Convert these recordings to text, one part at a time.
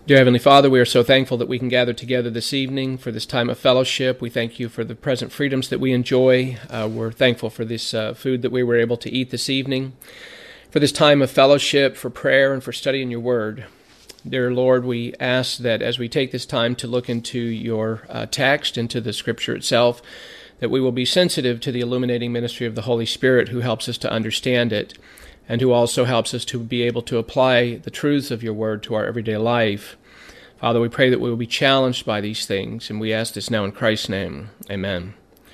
Dear Heavenly Father, we are so thankful that we can gather together this evening for this time of fellowship. We thank you for the present freedoms that we enjoy. We're thankful for this food that we were able to eat this evening, for this time of fellowship, for prayer, and for studying your word. Dear Lord, we ask that as we take this time to look into your text, into the Scripture itself, that we will be sensitive to the illuminating ministry of the Holy Spirit who helps us to understand it, and who also helps us to be able to apply the truths of your word to our everyday life. Father, we pray that we will be challenged by these things, and we ask this now in Christ's name. Amen.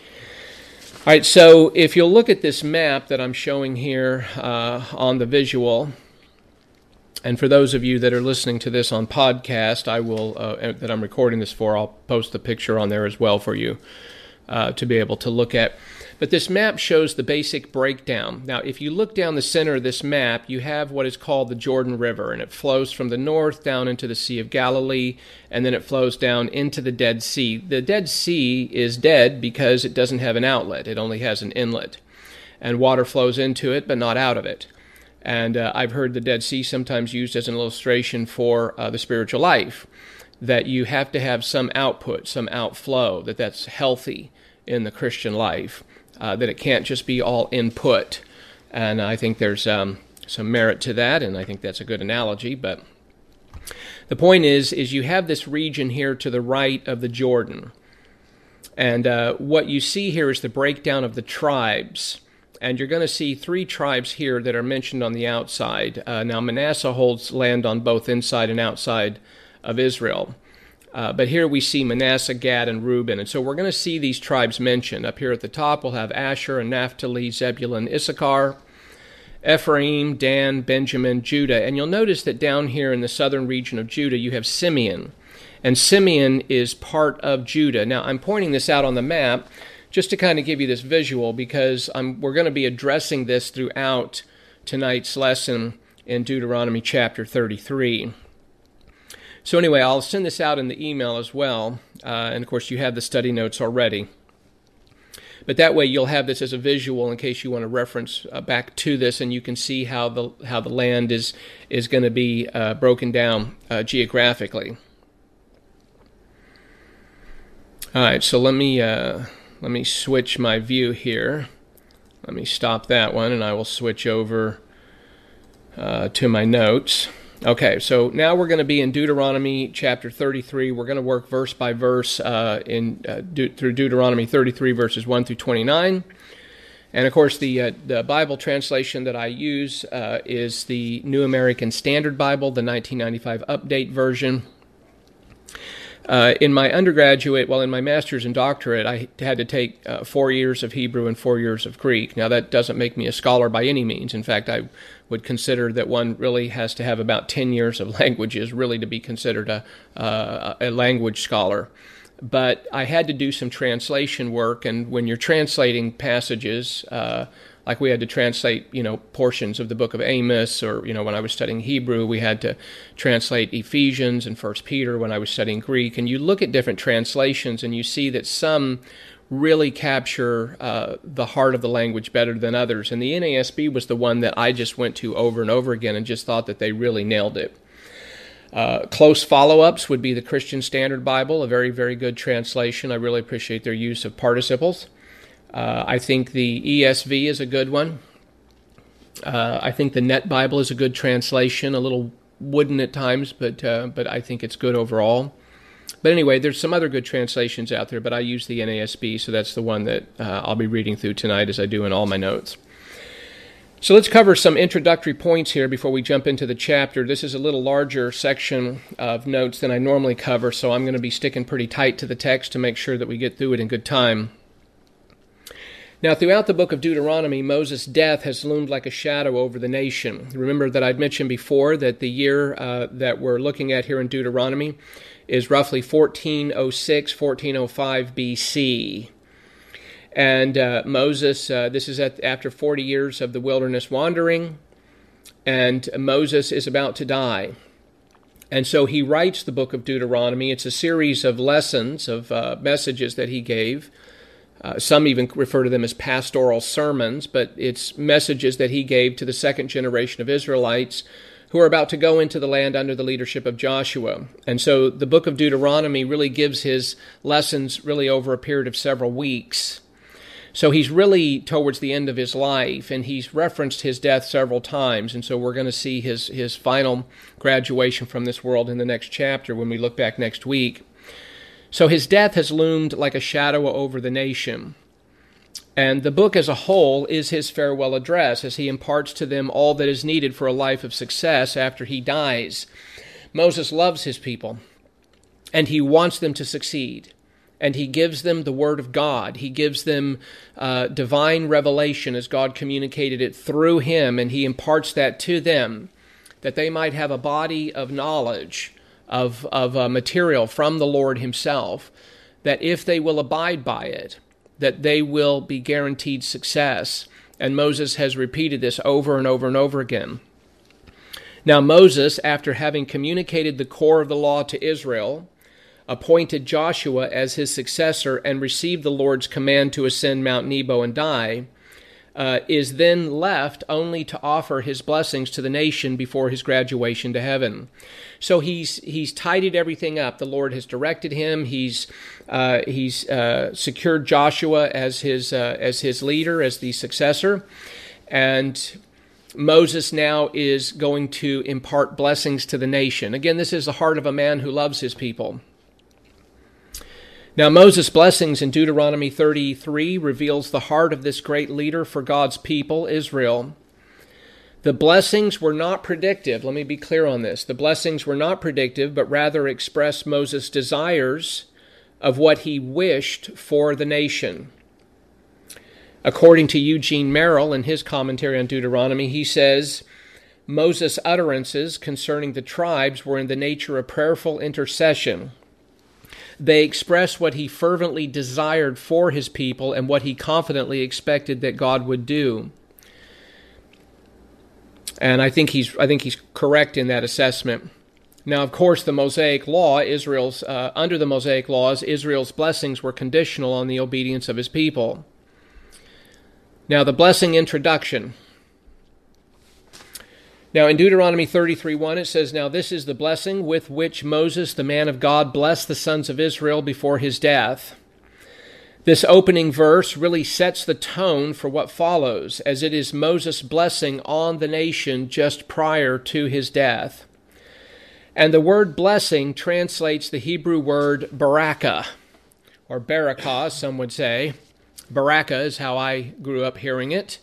All right, so if you'll look at this map that I'm showing here on the visual, and for those of you that are listening to this on podcast, I will that I'm recording this for, I'll post the picture on there as well for you to be able to look at. But this map shows the basic breakdown. Now, if you look down the center of this map, you have what is called the Jordan River, and it flows from the north down into the Sea of Galilee, and then it flows down into the Dead Sea. The Dead Sea is dead because it doesn't have an outlet. It only has an inlet, and water flows into it, but not out of it. And I've heard the Dead Sea sometimes used as an illustration for the spiritual life, that you have to have some output, some outflow, that's healthy in the Christian life. That it can't just be all input. And I think there's some merit to that, and I think that's a good analogy. But the point is you have this region here to the right of the Jordan. And what you see here is the breakdown of the tribes. And you're going to see three tribes here that are mentioned on the outside. Now, Manasseh holds land on both inside and outside of Israel. But here we see Manasseh, Gad, and Reuben. And so we're going to see these tribes mentioned. Up here at the top, we'll have Asher and Naphtali, Zebulun, Issachar, Ephraim, Dan, Benjamin, Judah. And you'll notice that down here in the southern region of Judah, you have Simeon. And Simeon is part of Judah. Now, I'm pointing this out on the map just to kind of give you this visual, because we're going to be addressing this throughout tonight's lesson in Deuteronomy chapter 33. So anyway, I'll send this out in the email as well, and of course you have the study notes already. But that way you'll have this as a visual in case you want to reference back to this, and you can see how the land is going to be broken down geographically. All right, so let me switch my view here. Let me stop that one, and I will switch over to my notes. Okay, so now we're going to be in Deuteronomy chapter 33. We're going to work verse by verse through Deuteronomy 33, verses 1 through 29. And of course, the Bible translation that I use is the New American Standard Bible, the 1995 update version. In my master's and doctorate, I had to take 4 years of Hebrew and 4 years of Greek. Now, that doesn't make me a scholar by any means. In fact, I would consider that one really has to have about 10 years of languages really to be considered a language scholar. But I had to do some translation work, and when you're translating passages, like we had to translate, portions of the book of Amos, or, when I was studying Hebrew, we had to translate Ephesians and 1 Peter when I was studying Greek. And you look at different translations and you see that some really capture the heart of the language better than others. And the NASB was the one that I just went to over and over again and just thought that they really nailed it. Close follow-ups would be the Christian Standard Bible, a very, very good translation. I really appreciate their use of participles. I think the ESV is a good one. I think the Net Bible is a good translation, a little wooden at times, but I think it's good overall. But anyway, there's some other good translations out there, but I use the NASB, so that's the one that I'll be reading through tonight as I do in all my notes. So let's cover some introductory points here before we jump into the chapter. This is a little larger section of notes than I normally cover, so I'm going to be sticking pretty tight to the text to make sure that we get through it in good time. Now, throughout the book of Deuteronomy, Moses' death has loomed like a shadow over the nation. Remember that I'd mentioned before that the year that we're looking at here in Deuteronomy is roughly 1406, 1405 BC. And Moses, this is after 40 years of the wilderness wandering, and Moses is about to die. And so he writes the book of Deuteronomy. It's a series of lessons, of messages that he gave. Some even refer to them as pastoral sermons, but it's messages that he gave to the second generation of Israelites who are about to go into the land under the leadership of Joshua. And so the book of Deuteronomy really gives his lessons really over a period of several weeks. So he's really towards the end of his life, and he's referenced his death several times. And so we're going to see his final graduation from this world in the next chapter when we look back next week. So his death has loomed like a shadow over the nation. And the book as a whole is his farewell address as he imparts to them all that is needed for a life of success after he dies. Moses loves his people, and he wants them to succeed. And he gives them the word of God. He gives them divine revelation as God communicated it through him, and he imparts that to them, that they might have a body of knowledge, of material from the Lord himself, that if they will abide by it, that they will be guaranteed success. And Moses has repeated this over and over and over again. Now Moses, after having communicated the core of the law to Israel, appointed Joshua as his successor and received the Lord's command to ascend Mount Nebo and die, is then left only to offer his blessings to the nation before his graduation to heaven. So he's tidied everything up. The Lord has directed him. He's secured Joshua as his leader, as the successor, and Moses now is going to impart blessings to the nation. Again, this is the heart of a man who loves his people. Now, Moses' blessings in Deuteronomy 33 reveals the heart of this great leader for God's people, Israel. The blessings were not predictive. Let me be clear on this. The blessings were not predictive, but rather expressed Moses' desires of what he wished for the nation. According to Eugene Merrill in his commentary on Deuteronomy, he says, Moses' utterances concerning the tribes were in the nature of prayerful intercession. They express what he fervently desired for his people and what he confidently expected that God would do. And I think he's correct in that assessment. Now, of course, the Mosaic Law, under the Mosaic laws, Israel's blessings were conditional on the obedience of his people. Now, the blessing introduction. Now, in Deuteronomy 33:1, it says, Now this is the blessing with which Moses, the man of God, blessed the sons of Israel before his death. This opening verse really sets the tone for what follows, as it is Moses' blessing on the nation just prior to his death. And the word blessing translates the Hebrew word barakah, or barakah, some would say. Barakah is how I grew up hearing it.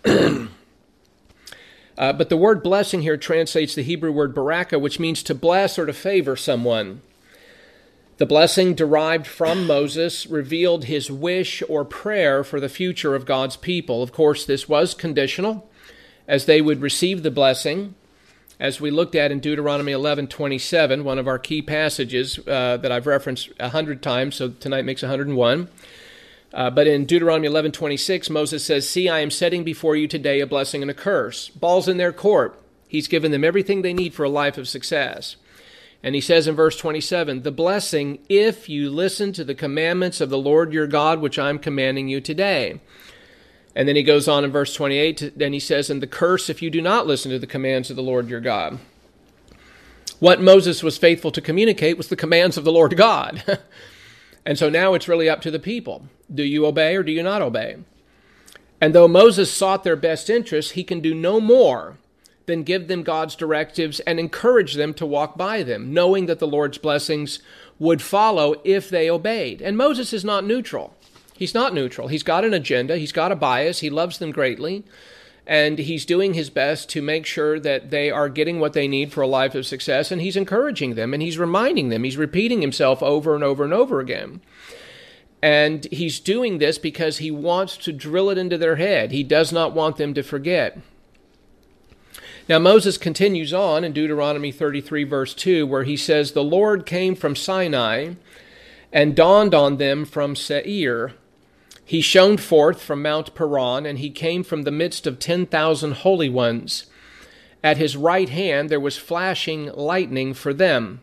But the word blessing here translates the Hebrew word barakah, which means to bless or to favor someone. The blessing derived from Moses revealed his wish or prayer for the future of God's people. Of course, this was conditional, as they would receive the blessing, as we looked at in Deuteronomy 11:27, one of our key passages that I've referenced 100 times, so tonight makes 101. But in Deuteronomy 11:26, Moses says, See, I am setting before you today a blessing and a curse. Ball's in their court. He's given them everything they need for a life of success. And he says in verse 27, The blessing, if you listen to the commandments of the Lord your God, which I'm commanding you today. And then he goes on in verse 28, then he says, And the curse, if you do not listen to the commands of the Lord your God. What Moses was faithful to communicate was the commands of the Lord God. And so now it's really up to the people. Do you obey or do you not obey? And though Moses sought their best interests, he can do no more than give them God's directives and encourage them to walk by them, knowing that the Lord's blessings would follow if they obeyed. And Moses is not neutral. He's not neutral. He's got an agenda. He's got a bias. He loves them greatly. And he's doing his best to make sure that they are getting what they need for a life of success, and he's encouraging them, and he's reminding them. He's repeating himself over and over and over again. And he's doing this because he wants to drill it into their head. He does not want them to forget. Now, Moses continues on in Deuteronomy 33, verse 2, where he says, The Lord came from Sinai and dawned on them from Seir. He shone forth from Mount Paran, and he came from the midst of 10,000 holy ones. At his right hand there was flashing lightning for them.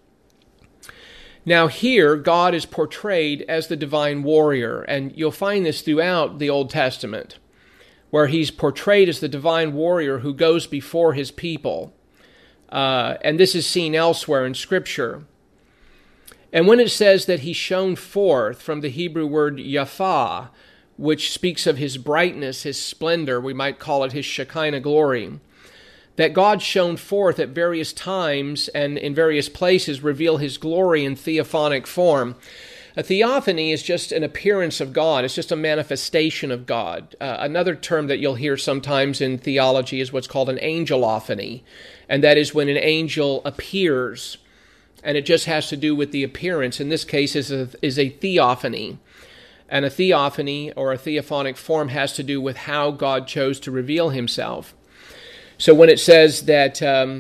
Now here, God is portrayed as the divine warrior, and you'll find this throughout the Old Testament, where he's portrayed as the divine warrior who goes before his people. and this is seen elsewhere in Scripture. And when it says that he shone forth, from the Hebrew word yaphah, which speaks of his brightness, his splendor, we might call it his Shekinah glory, that God shone forth at various times and in various places reveal his glory in theophanic form. A theophany is just an appearance of God. It's just a manifestation of God. Another term that you'll hear sometimes in theology is what's called an angelophany, and that is when an angel appears, and it just has to do with the appearance. In this case, is a theophany. And a theophany or a theophanic form has to do with how God chose to reveal himself. So when it says that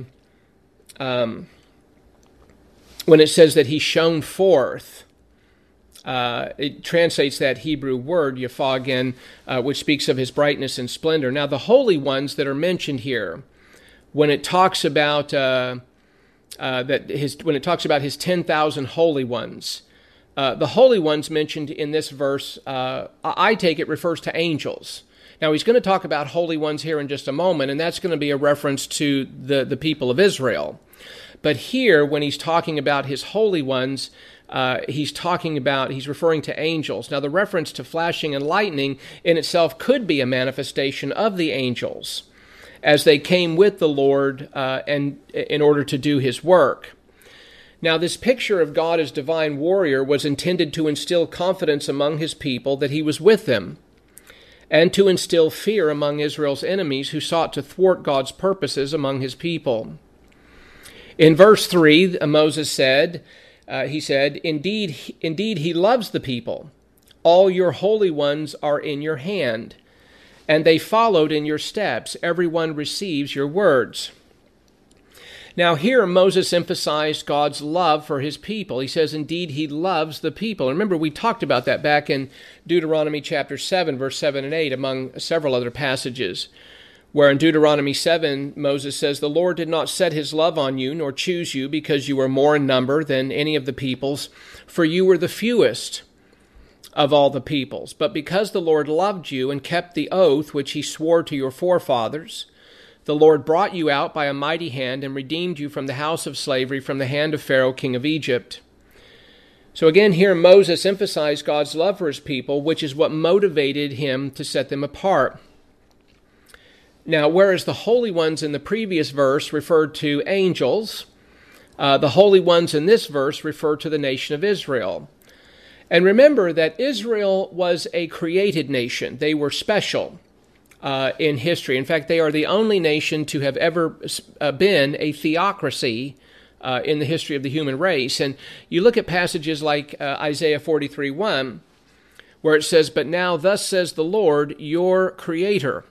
he shone forth, it translates that Hebrew word, yaphah again, which speaks of his brightness and splendor. Now, the holy ones that are mentioned here, when it talks about his 10,000 holy ones, the holy ones mentioned in this verse, I take it refers to angels. Now, he's going to talk about holy ones here in just a moment, and that's going to be a reference to the people of Israel. But here, when he's talking about his holy ones, he's referring to angels. Now, the reference to flashing and lightning in itself could be a manifestation of the angels as they came with the Lord and in order to do his work. Now, this picture of God as divine warrior was intended to instill confidence among his people that he was with them, and to instill fear among Israel's enemies who sought to thwart God's purposes among his people. In verse 3, Moses said, Indeed, he loves the people. All your holy ones are in your hand, and they followed in your steps. Everyone receives your words. Now here Moses emphasized God's love for his people. He says, indeed, he loves the people. Remember, we talked about that back in Deuteronomy chapter 7, verse 7 and 8, among several other passages, where in Deuteronomy 7, Moses says, the Lord did not set his love on you, nor choose you, because you were more in number than any of the peoples, for you were the fewest of all the peoples. But because the Lord loved you and kept the oath which he swore to your forefathers, the Lord brought you out by a mighty hand and redeemed you from the house of slavery, from the hand of Pharaoh, king of Egypt. So again, here Moses emphasized God's love for his people, which is what motivated him to set them apart. Now, whereas the holy ones in the previous verse referred to angels, the holy ones in this verse refer to the nation of Israel. And remember that Israel was a created nation. They were special in history. In fact, they are the only nation to have ever been a theocracy in the history of the human race. And you look at passages like Isaiah 43:1, where it says, but now thus says the Lord, your creator,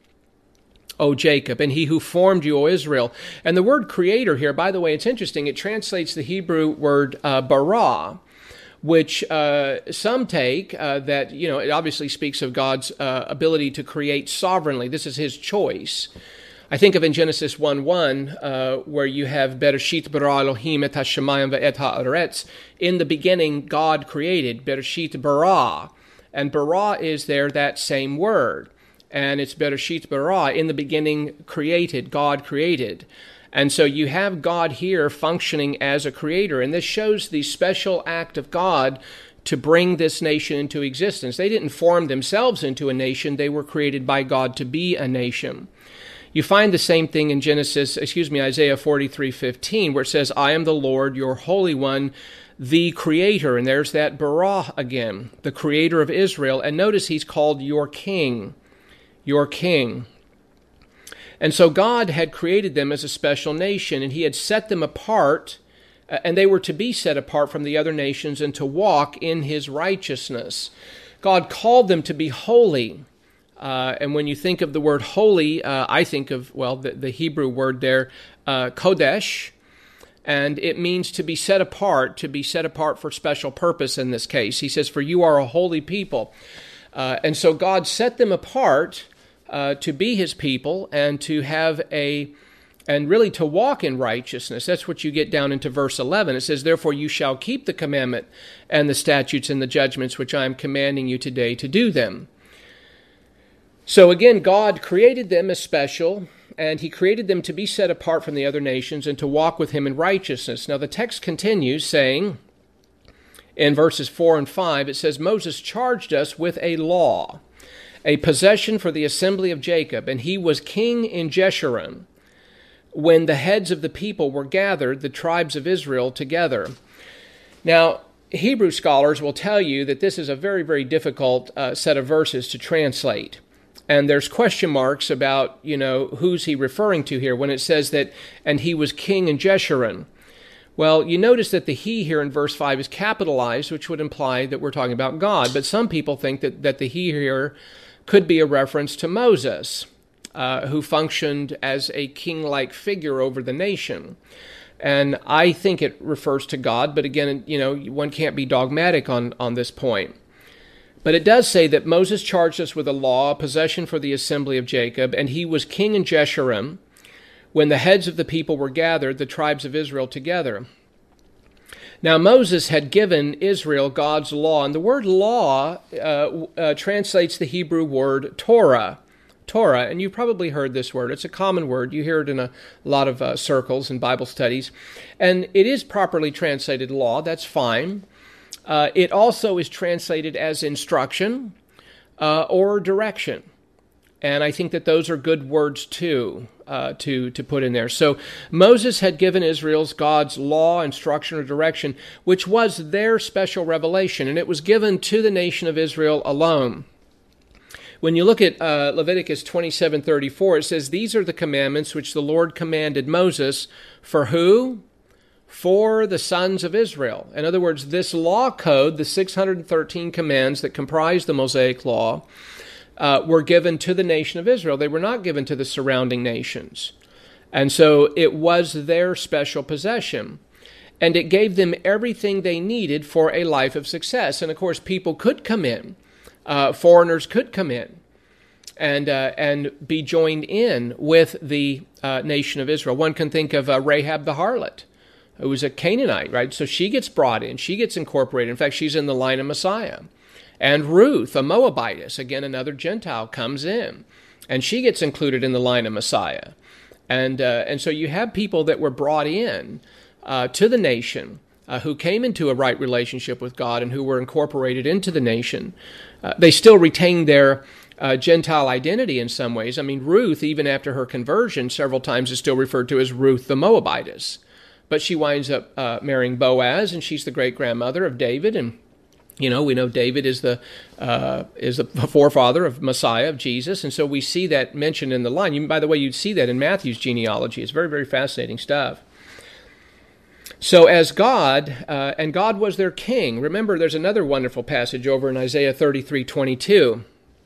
O Jacob, and he who formed you, O Israel. And the word creator here, by the way, it's interesting. It translates the Hebrew word bara, which some take that, it obviously speaks of God's ability to create sovereignly. This is his choice. I think of in Genesis 1:1, where you have Bereshit bara Elohim et hashamayim ve'et ha'aretz. In the beginning, God created. Bereshit bara. And bara is there that same word. And it's Bereshit bara. In the beginning, created. God created. And so you have God here functioning as a creator. And this shows the special act of God to bring this nation into existence. They didn't form themselves into a nation. They were created by God to be a nation. You find the same thing in Isaiah 43:15, where it says, I am the Lord, your Holy One, the Creator. And there's that bara again, the Creator of Israel. And notice he's called your King, your King. And so God had created them as a special nation, and he had set them apart, and they were to be set apart from the other nations and to walk in his righteousness. God called them to be holy. And when you think of the word holy, I think of, the Hebrew word there, kodesh, and it means to be set apart for special purpose in this case. He says, for you are a holy people. And so God set them apart to be his people and to have and really to walk in righteousness. That's what you get down into verse 11. It says, therefore you shall keep the commandment and the statutes and the judgments which I am commanding you today to do them. So again, God created them as special, and he created them to be set apart from the other nations and to walk with him in righteousness. Now the text continues saying, in verses 4 and 5, it says, Moses charged us with a law, a possession for the assembly of Jacob, and he was king in Jeshurun, when the heads of the people were gathered, the tribes of Israel together. Now, Hebrew scholars will tell you that this is a very, very difficult set of verses to translate. And there's question marks about, who's he referring to here when it says that, and he was king in Jeshurun. Well, you notice that the he here in verse 5 is capitalized, which would imply that we're talking about God. But some people think that the he here could be a reference to Moses, who functioned as a king-like figure over the nation. And I think it refers to God, but again, one can't be dogmatic on this point. But it does say that Moses charged us with a law, a possession for the assembly of Jacob, and he was king in Jeshurun, when the heads of the people were gathered, the tribes of Israel together. Now Moses had given Israel God's law, and the word law translates the Hebrew word Torah, and you've probably heard this word. It's a common word. You hear it in a lot of circles and Bible studies. And it is properly translated law. That's fine. It also is translated as instruction or direction. And I think that those are good words too, to put in there. So Moses had given Israel's God's law, instruction, or direction, which was their special revelation, and it was given to the nation of Israel alone. When you look at Leviticus 27:34, it says, "These are the commandments which the Lord commanded Moses for who? For the sons of Israel." In other words, this law code, the 613 commands that comprise the Mosaic Law, were given to the nation of Israel. They were not given to the surrounding nations. And so it was their special possession. And it gave them everything they needed for a life of success. And of course, people could come in. Foreigners could come in and be joined in with the nation of Israel. One can think of Rahab the harlot, who was a Canaanite, right? So she gets brought in. She gets incorporated. In fact, she's in the line of Messiah. And Ruth, a Moabitess, again, another Gentile, comes in. And she gets included in the line of Messiah. And so you have people that were brought in to the nation who came into a right relationship with God and who were incorporated into the nation. They still retained their Gentile identity in some ways. I mean, Ruth, even after her conversion, several times is still referred to as Ruth the Moabitess. But she winds up marrying Boaz, and she's the great-grandmother of David. And, we know David is the forefather of Messiah, of Jesus. And so we see that mentioned in the line. By the way, you'd see that in Matthew's genealogy. It's very, very fascinating stuff. So as God, and God was their king. Remember, there's another wonderful passage over in Isaiah 33:22,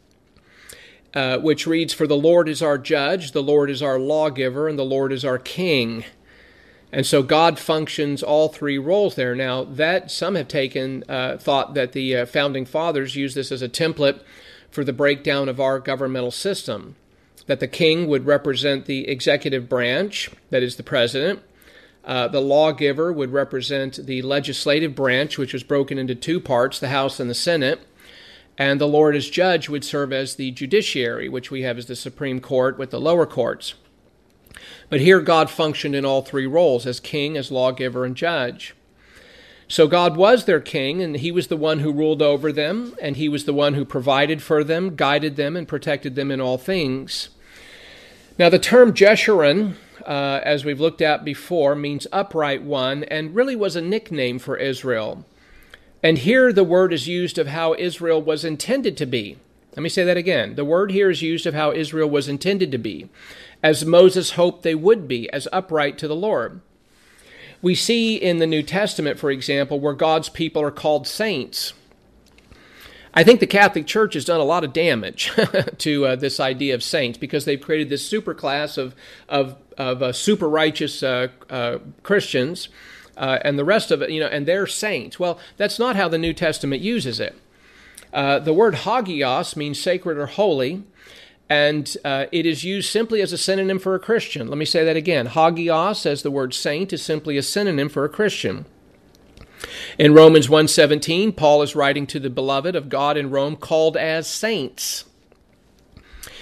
which reads, "For the Lord is our judge, the Lord is our lawgiver, and the Lord is our king." And so God functions all three roles there. Now, that some have taken thought that the founding fathers used this as a template for the breakdown of our governmental system, that the king would represent the executive branch, that is the president. The lawgiver would represent the legislative branch, which was broken into two parts, the House and the Senate. And the Lord as judge would serve as the judiciary, which we have as the Supreme Court with the lower courts. But here God functioned in all three roles, as king, as lawgiver, and judge. So God was their king, and he was the one who ruled over them, and he was the one who provided for them, guided them, and protected them in all things. Now the term Jeshurun, as we've looked at before, means upright one, and really was a nickname for Israel. And here the word is used of how Israel was intended to be. Let me say that again. The word here is used of how Israel was intended to be, as Moses hoped they would be, as upright to the Lord. We see in the New Testament, for example, where God's people are called saints. I think the Catholic Church has done a lot of damage to this idea of saints, because they've created this super class of super righteous Christians, and the rest of it, and they're saints. Well, that's not how the New Testament uses it. The word hagios means sacred or holy, and it is used simply as a synonym for a Christian. Let me say that again. Hagios, as the word saint, is simply a synonym for a Christian. In Romans 1:17, Paul is writing to the beloved of God in Rome, called as saints.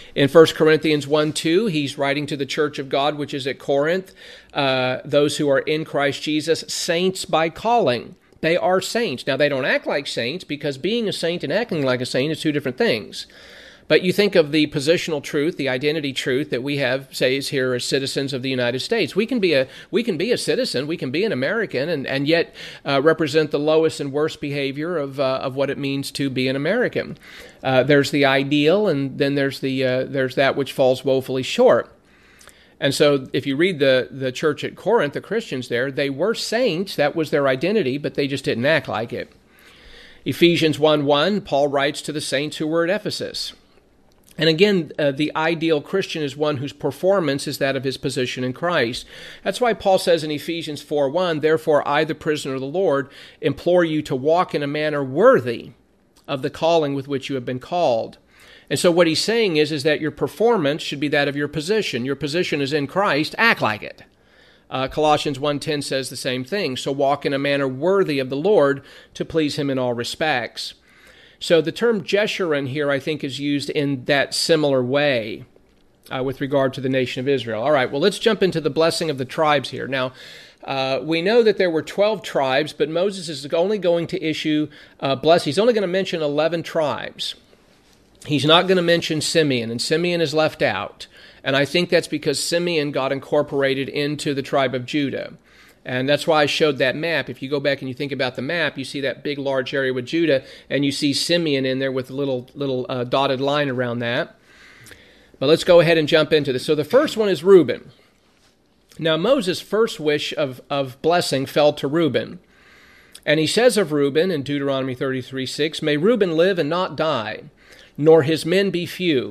In 1 Corinthians 1:2, he's writing to the church of God, which is at Corinth, those who are in Christ Jesus, saints by calling. They are saints. Now, they don't act like saints, because being a saint and acting like a saint is two different things. But you think of the positional truth, the identity truth that we have, says here as citizens of the United States. We can be a citizen, we can be an American, and yet represent the lowest and worst behavior of what it means to be an American. There's the ideal, and then there's that which falls woefully short. And so if you read the church at Corinth, the Christians there, they were saints, that was their identity, but they just didn't act like it. Ephesians 1:1, Paul writes to the saints who were at Ephesus. And again, the ideal Christian is one whose performance is that of his position in Christ. That's why Paul says in Ephesians 4:1, "Therefore I, the prisoner of the Lord, implore you to walk in a manner worthy of the calling with which you have been called." And so what he's saying is that your performance should be that of your position. Your position is in Christ, act like it. Colossians 1:10 says the same thing. So walk in a manner worthy of the Lord to please him in all respects. So the term Jeshurun here, I think, is used in that similar way with regard to the nation of Israel. All right, well, let's jump into the blessing of the tribes here. Now, we know that there were 12 tribes, but Moses is only going to issue blessing. He's only going to mention 11 tribes. He's not going to mention Simeon, and Simeon is left out. And I think that's because Simeon got incorporated into the tribe of Judah. And that's why I showed that map. If you go back and you think about the map, you see that big, large area with Judah, and you see Simeon in there with a little dotted line around that. But let's go ahead and jump into this. So the first one is Reuben. Now, Moses' first wish of blessing fell to Reuben. And he says of Reuben in Deuteronomy 33:6, "May Reuben live and not die, nor his men be few."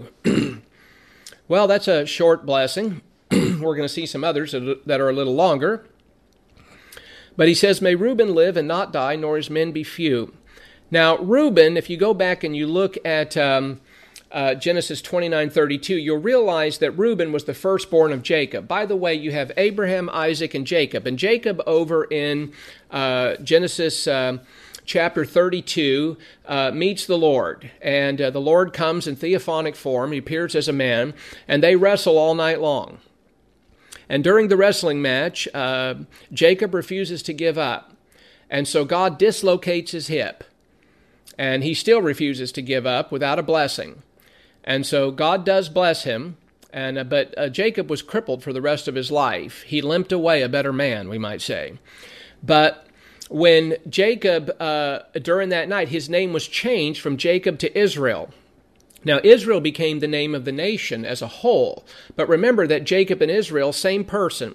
Well, that's a short blessing. We're going to see some others that are a little longer. But he says, "May Reuben live and not die, nor his men be few." Now, Reuben, if you go back and you look at Genesis 29:32, you'll realize that Reuben was the firstborn of Jacob. By the way, you have Abraham, Isaac, and Jacob. And Jacob over in Genesis chapter 32 meets the Lord. And the Lord comes in theophanic form. He appears as a man, and they wrestle all night long. And during the wrestling match, Jacob refuses to give up. And so God dislocates his hip. And he still refuses to give up without a blessing. And so God does bless him. But Jacob was crippled for the rest of his life. He limped away a better man, we might say. But when Jacob, during that night, his name was changed from Jacob to Israel. Now, Israel became the name of the nation as a whole. But remember that Jacob and Israel, same person.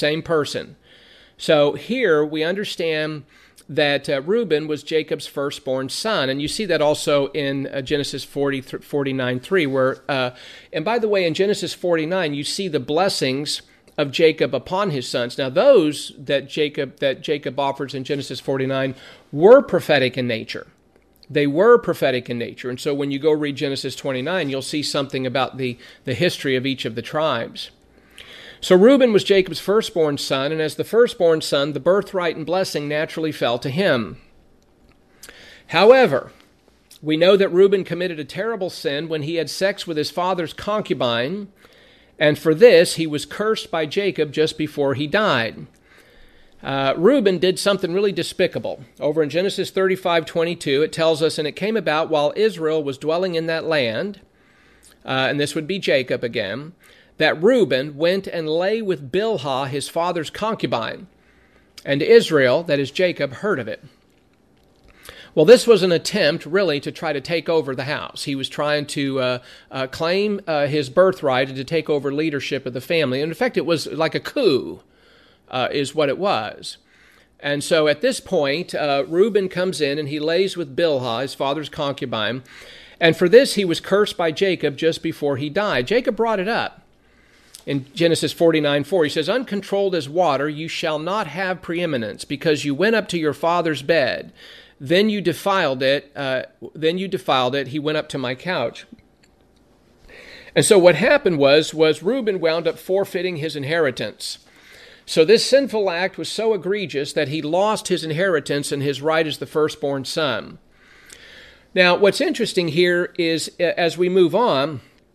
So here we understand that Reuben was Jacob's firstborn son. And you see that also in Genesis 49:3, where, and by the way, in Genesis 49, you see the blessings of Jacob upon his sons. Now, those that Jacob offers in Genesis 49 were prophetic in nature. They were prophetic in nature. And so when you go read Genesis 29, you'll see something about the history of each of the tribes. So Reuben was Jacob's firstborn son, and as the firstborn son, the birthright and blessing naturally fell to him. However, we know that Reuben committed a terrible sin when he had sex with his father's concubine, and for this he was cursed by Jacob just before he died. Reuben did something really despicable. Over in Genesis 35:22, it tells us, "And it came about while Israel was dwelling in that land," and this would be Jacob again, "that Reuben went and lay with Bilhah, his father's concubine. And Israel," that is Jacob, "heard of it." Well, this was an attempt, really, to try to take over the house. He was trying to claim his birthright and to take over leadership of the family. And in fact, it was like a coup. Is what it was. And so at this point, Reuben comes in and he lays with Bilhah, his father's concubine. And for this, he was cursed by Jacob just before he died. Jacob brought it up in Genesis 49:4. He says, "Uncontrolled as water, you shall not have preeminence, because you went up to your father's bed. Then you defiled it. He went up to my couch." And so what happened was Reuben wound up forfeiting his inheritance. So this sinful act was so egregious that he lost his inheritance and his right as the firstborn son. Now, what's interesting here is, as we move on,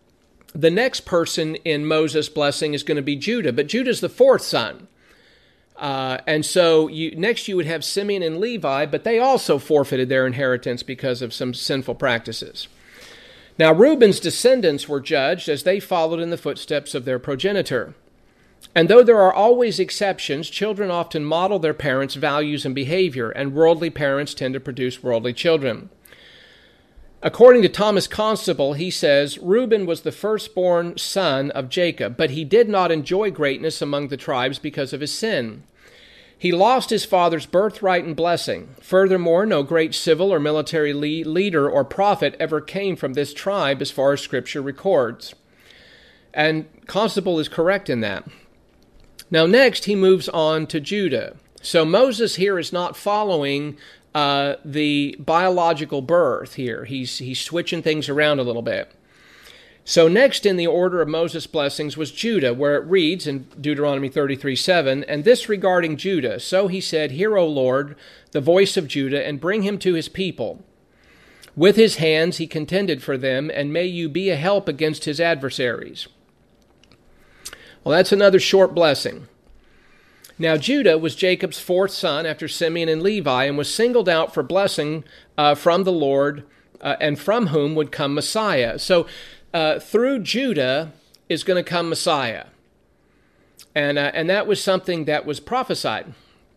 the next person in Moses' blessing is going to be Judah, but Judah's the fourth son. And so next you would have Simeon and Levi, but they also forfeited their inheritance because of some sinful practices. Now Reuben's descendants were judged as they followed in the footsteps of their progenitor. And though there are always exceptions, children often model their parents' values and behavior, and worldly parents tend to produce worldly children. According to Thomas Constable, he says, Reuben was the firstborn son of Jacob, but he did not enjoy greatness among the tribes because of his sin. He lost his father's birthright and blessing. Furthermore, no great civil or military leader or prophet ever came from this tribe as far as Scripture records. And Constable is correct in that. Now next, he moves on to Judah. So Moses here is not following the biological birth here. He's switching things around a little bit. So next in the order of Moses' blessings was Judah, where it reads in Deuteronomy 33:7, and this regarding Judah, so he said, Hear, O Lord, the voice of Judah, and bring him to his people. With his hands he contended for them, and may you be a help against his adversaries. Well, that's another short blessing. Now, Judah was Jacob's fourth son after Simeon and Levi, and was singled out for blessing from the Lord, and from whom would come Messiah. So, through Judah is going to come Messiah. And that was something that was prophesied.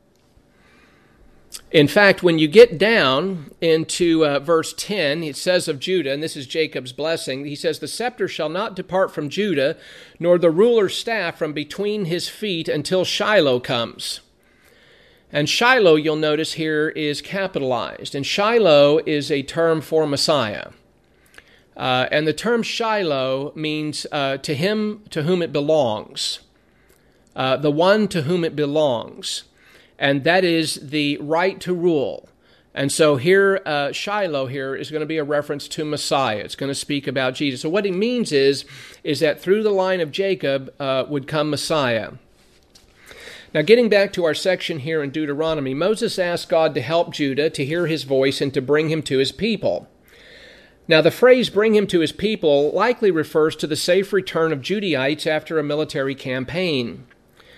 In fact, when you get down into verse 10, it says of Judah, and this is Jacob's blessing, he says, The scepter shall not depart from Judah, nor the ruler's staff from between his feet until Shiloh comes. And Shiloh, you'll notice here, is capitalized. And Shiloh is a term for Messiah. And the term Shiloh means to him to whom it belongs. The one to whom it belongs. And that is the right to rule. And so here, Shiloh here is going to be a reference to Messiah. It's going to speak about Jesus. So what he means is that through the line of Jacob would come Messiah. Now getting back to our section here in Deuteronomy, Moses asked God to help Judah to hear his voice and to bring him to his people. Now the phrase bring him to his people likely refers to the safe return of Judaites after a military campaign.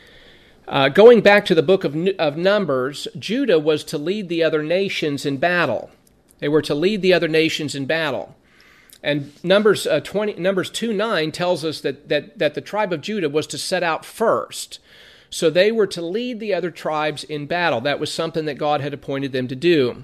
Going back to the book of Numbers, Judah was to lead the other nations in battle. They were to lead the other nations in battle. And Numbers 2:9 tells us that the tribe of Judah was to set out first. So they were to lead the other tribes in battle. That was something that God had appointed them to do.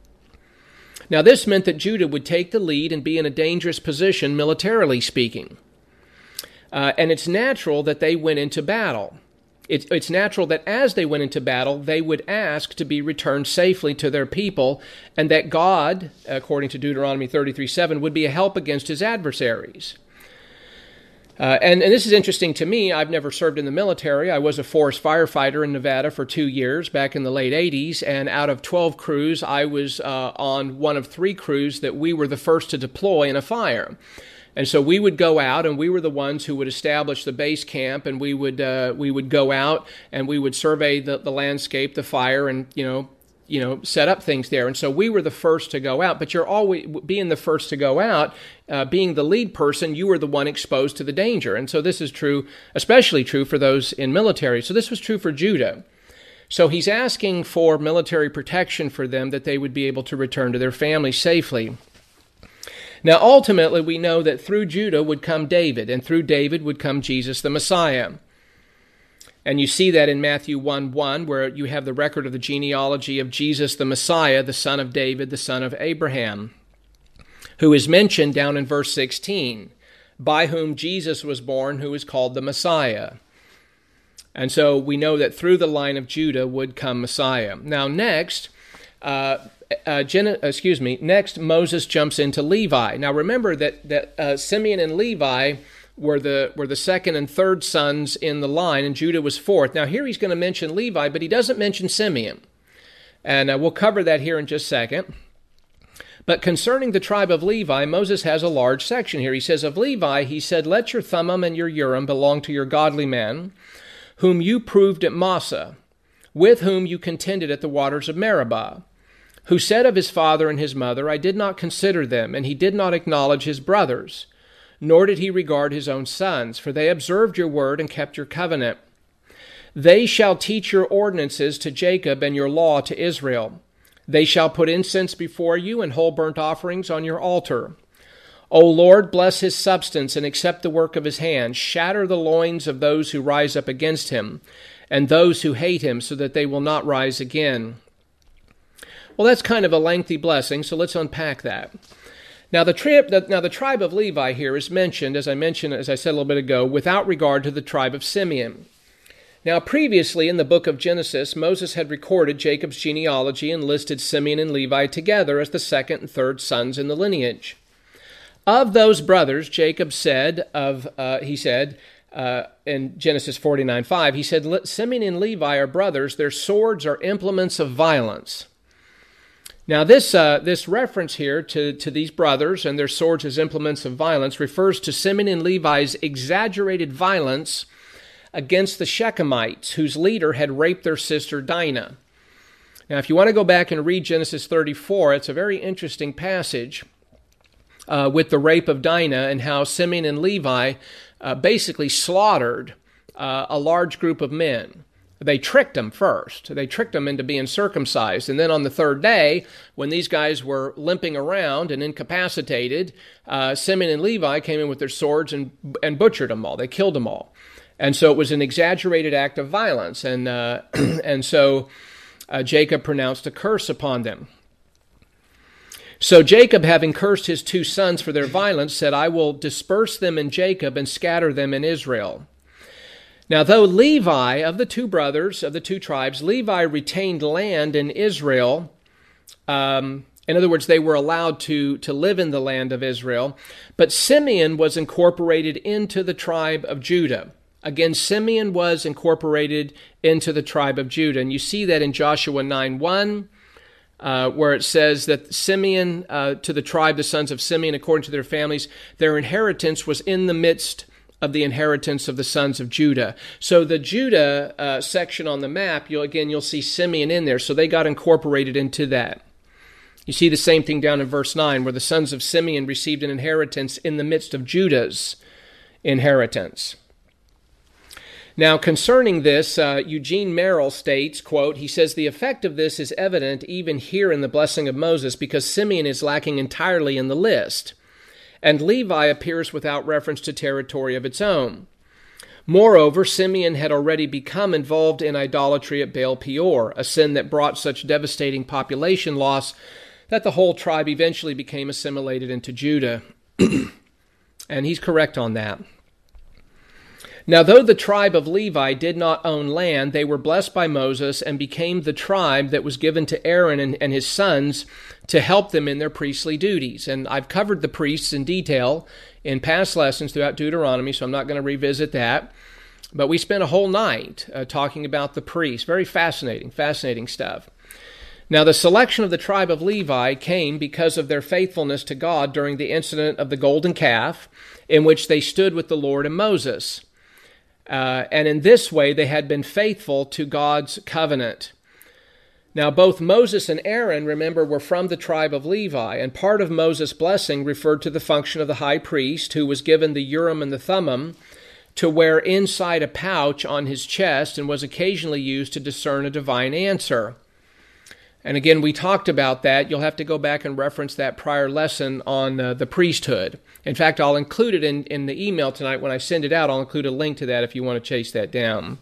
Now this meant that Judah would take the lead and be in a dangerous position, militarily speaking. And it's natural that they went into battle. It's natural that as they went into battle, they would ask to be returned safely to their people, and that God, according to Deuteronomy 33:7, would be a help against his adversaries. And this is interesting to me. I've never served in the military. I was a forest firefighter in Nevada for 2 years back in the late 80s, and out of 12 crews, I was on one of 3 crews that we were the first to deploy in a fire. And so we would go out, and we were the ones who would establish the base camp, and we would go out and we would survey the landscape, the fire, and set up things there. And so we were the first to go out. But you're always being the first to go out, being the lead person. You were the one exposed to the danger. And so this is true, especially true for those in military. So this was true for Judah. So he's asking for military protection for them, that they would be able to return to their families safely. Now, ultimately, we know that through Judah would come David, and through David would come Jesus the Messiah. And you see that in Matthew 1:1, where you have the record of the genealogy of Jesus the Messiah, the son of David, the son of Abraham, who is mentioned down in verse 16, by whom Jesus was born, who is called the Messiah. And so we know that through the line of Judah would come Messiah. Now, next, Next, Moses jumps into Levi. Now, remember that Simeon and Levi were the second and third sons in the line, and Judah was fourth. Now, here he's going to mention Levi, but he doesn't mention Simeon. And we'll cover that here in just a second. But concerning the tribe of Levi, Moses has a large section here. He says, of Levi, he said, Let your Thummim and your Urim belong to your godly men, whom you proved at Massah, with whom you contended at the waters of Meribah, who said of his father and his mother, I did not consider them, and he did not acknowledge his brothers. nor did he regard his own sons, for they observed your word and kept your covenant. They shall teach your ordinances to Jacob and your law to Israel. They shall put incense before you and whole burnt offerings on your altar. O Lord, bless his substance and accept the work of his hands. Shatter the loins of those who rise up against him, and those who hate him, so that they will not rise again. Well, that's kind of a lengthy blessing, so let's unpack that. Now, the tribe of Levi here is mentioned, as I said a little bit ago, without regard to the tribe of Simeon. Now, previously in the book of Genesis, Moses had recorded Jacob's genealogy and listed Simeon and Levi together as the second and third sons in the lineage. Of those brothers, Jacob said, in Genesis 49:5, he said, Simeon and Levi are brothers, their swords are implements of violence. Now, this reference here to these brothers and their swords as implements of violence refers to Simeon and Levi's exaggerated violence against the Shechemites, whose leader had raped their sister Dinah. Now, if you want to go back and read Genesis 34, it's a very interesting passage with the rape of Dinah and how Simeon and Levi basically slaughtered a large group of men. They tricked them first. They tricked them into being circumcised. And then on the third day, when these guys were limping around and incapacitated, Simeon and Levi came in with their swords and butchered them all. They killed them all. And so it was an exaggerated act of violence. And so Jacob pronounced a curse upon them. So Jacob, having cursed his two sons for their violence, said, I will disperse them in Jacob and scatter them in Israel. Now, though Levi, of the two brothers, of the two tribes, Levi retained land in Israel. In other words, they were allowed to live in the land of Israel. But Simeon was incorporated into the tribe of Judah. Again, Simeon was incorporated into the tribe of Judah. And you see that in Joshua 9:1. Where it says that Simeon, to the tribe, the sons of Simeon, according to their families, their inheritance was in the midst of the inheritance of the sons of Judah. So the Judah section on the map, you'll see Simeon in there. So they got incorporated into that. You see the same thing down in verse 9, where the sons of Simeon received an inheritance in the midst of Judah's inheritance. Now, concerning this, Eugene Merrill states, quote, he says, the effect of this is evident even here in the blessing of Moses because Simeon is lacking entirely in the list, and Levi appears without reference to territory of its own. Moreover, Simeon had already become involved in idolatry at Baal Peor, a sin that brought such devastating population loss that the whole tribe eventually became assimilated into Judah. And he's correct on that. Now, though the tribe of Levi did not own land, they were blessed by Moses and became the tribe that was given to Aaron and his sons to help them in their priestly duties. And I've covered the priests in detail in past lessons throughout Deuteronomy, so I'm not going to revisit that. But we spent a whole night talking about the priests. Very fascinating stuff. Now, the selection of the tribe of Levi came because of their faithfulness to God during the incident of the golden calf, in which they stood with the Lord and Moses. And in this way, they had been faithful to God's covenant. Now, both Moses and Aaron, remember, were from the tribe of Levi, and part of Moses' blessing referred to the function of the high priest, who was given the Urim and the Thummim to wear inside a pouch on his chest and was occasionally used to discern a divine answer. And again, we talked about that. You'll have to go back and reference that prior lesson on the priesthood. In fact, I'll include it in the email tonight. When I send it out, I'll include a link to that if you want to chase that down.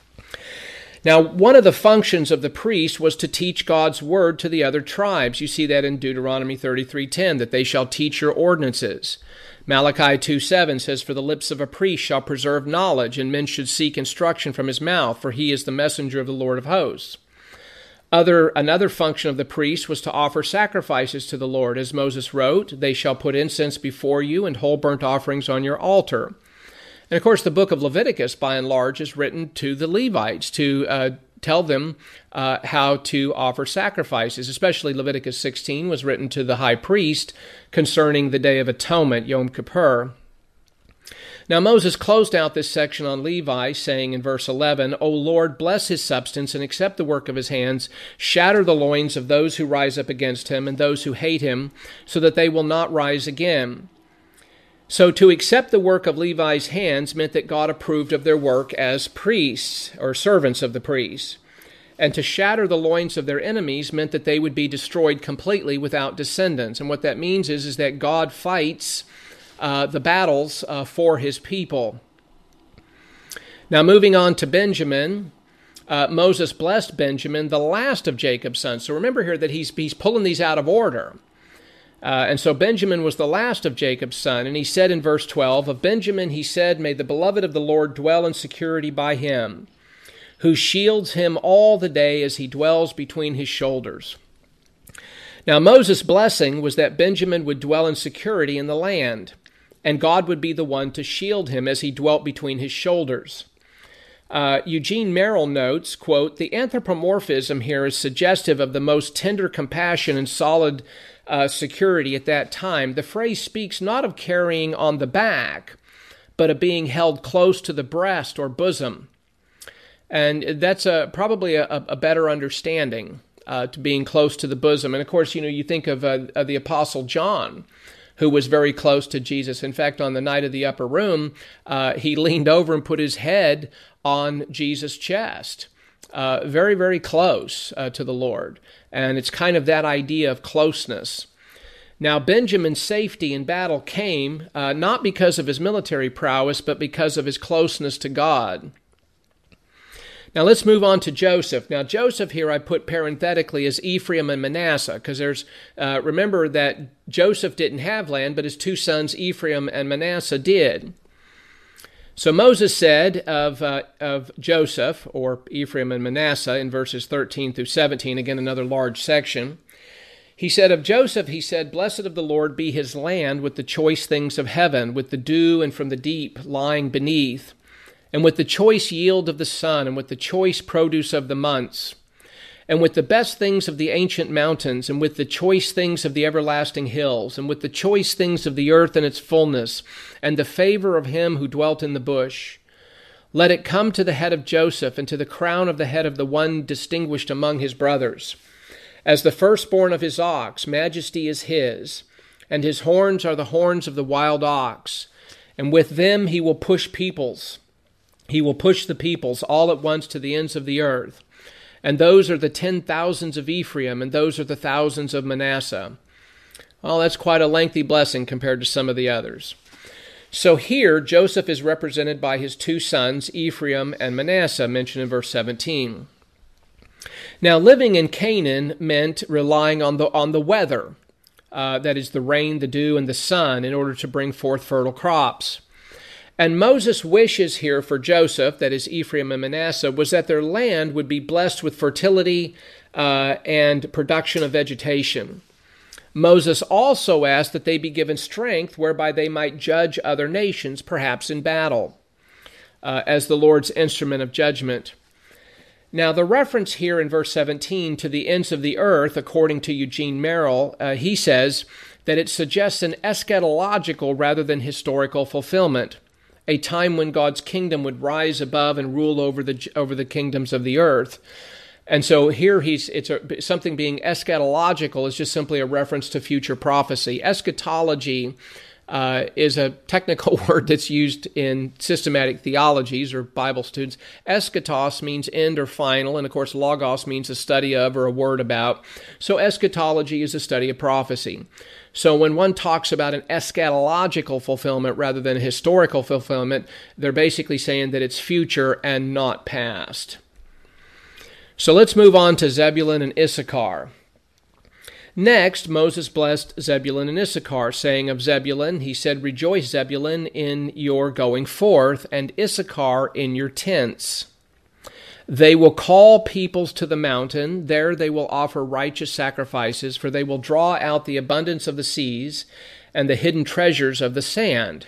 Now, one of the functions of the priest was to teach God's word to the other tribes. You see that in Deuteronomy 33:10, that they shall teach your ordinances. Malachi 2:7 says, for the lips of a priest shall preserve knowledge, and men should seek instruction from his mouth, for he is the messenger of the Lord of hosts. Another function of the priest was to offer sacrifices to the Lord. As Moses wrote, they shall put incense before you and whole burnt offerings on your altar. And of course, the book of Leviticus, by and large, is written to the Levites to tell them how to offer sacrifices. Especially Leviticus 16 was written to the high priest concerning the Day of Atonement, Yom Kippur. Now Moses closed out this section on Levi, saying in verse 11, O Lord, bless his substance and accept the work of his hands. Shatter the loins of those who rise up against him and those who hate him, so that they will not rise again. So to accept the work of Levi's hands meant that God approved of their work as priests or servants of the priests. And to shatter the loins of their enemies meant that they would be destroyed completely without descendants. And what that means is that God fights the battles for his people. Now moving on to Benjamin, Moses blessed Benjamin, the last of Jacob's sons. So remember here that he's pulling these out of order. And so Benjamin was the last of Jacob's son. And he said in verse 12, of Benjamin he said, may the beloved of the Lord dwell in security by him, who shields him all the day as he dwells between his shoulders. Now Moses' blessing was that Benjamin would dwell in security in the land, and God would be the one to shield him as he dwelt between his shoulders. Eugene Merrill notes, quote, the anthropomorphism here is suggestive of the most tender compassion and solid security at that time. The phrase speaks not of carrying on the back, but of being held close to the breast or bosom. And that's probably a better understanding, to being close to the bosom. And of course, you think of the Apostle John, who was very close to Jesus. In fact, on the night of the upper room, he leaned over and put his head on Jesus' chest. Very, very close to the Lord. And it's kind of that idea of closeness. Now, Benjamin's safety in battle came not because of his military prowess, but because of his closeness to God. Now, let's move on to Joseph. Now, Joseph here I put parenthetically as Ephraim and Manasseh, because remember that Joseph didn't have land, but his two sons, Ephraim and Manasseh, did. So Moses said of Joseph, or Ephraim and Manasseh, in verses 13 through 17, again, another large section. He said of Joseph, he said, blessed of the Lord be his land with the choice things of heaven, with the dew and from the deep lying beneath, and with the choice yield of the sun, and with the choice produce of the months, and with the best things of the ancient mountains, and with the choice things of the everlasting hills, and with the choice things of the earth and its fullness, and the favor of him who dwelt in the bush. Let it come to the head of Joseph, and to the crown of the head of the one distinguished among his brothers. As the firstborn of his ox, majesty is his, and his horns are the horns of the wild ox, and with them he will push peoples. He will push the peoples all at once to the ends of the earth. And those are the 10,000s of Ephraim, and those are the thousands of Manasseh. Well, that's quite a lengthy blessing compared to some of the others. So here, Joseph is represented by his two sons, Ephraim and Manasseh, mentioned in verse 17. Now, living in Canaan meant relying on the weather, that is the rain, the dew, and the sun, in order to bring forth fertile crops. And Moses' wishes here for Joseph, that is Ephraim and Manasseh, was that their land would be blessed with fertility and production of vegetation. Moses also asked that they be given strength whereby they might judge other nations, perhaps in battle, as the Lord's instrument of judgment. Now, the reference here in verse 17 to the ends of the earth, according to Eugene Merrill, he says that it suggests an eschatological rather than historical fulfillment, a time when God's kingdom would rise above and rule over the kingdoms of the earth. And so here something being eschatological is just simply a reference to future prophecy. Eschatology is a technical word that's used in systematic theologies or Bible students. Eschatos means end or final, and of course logos means a study of or a word about. So eschatology is a study of prophecy. So when one talks about an eschatological fulfillment rather than a historical fulfillment, they're basically saying that it's future and not past. So let's move on to Zebulun and Issachar. Next, Moses blessed Zebulun and Issachar, saying of Zebulun, he said, rejoice, Zebulun, in your going forth, and Issachar in your tents. They will call peoples to the mountain. There they will offer righteous sacrifices, for they will draw out the abundance of the seas and the hidden treasures of the sand.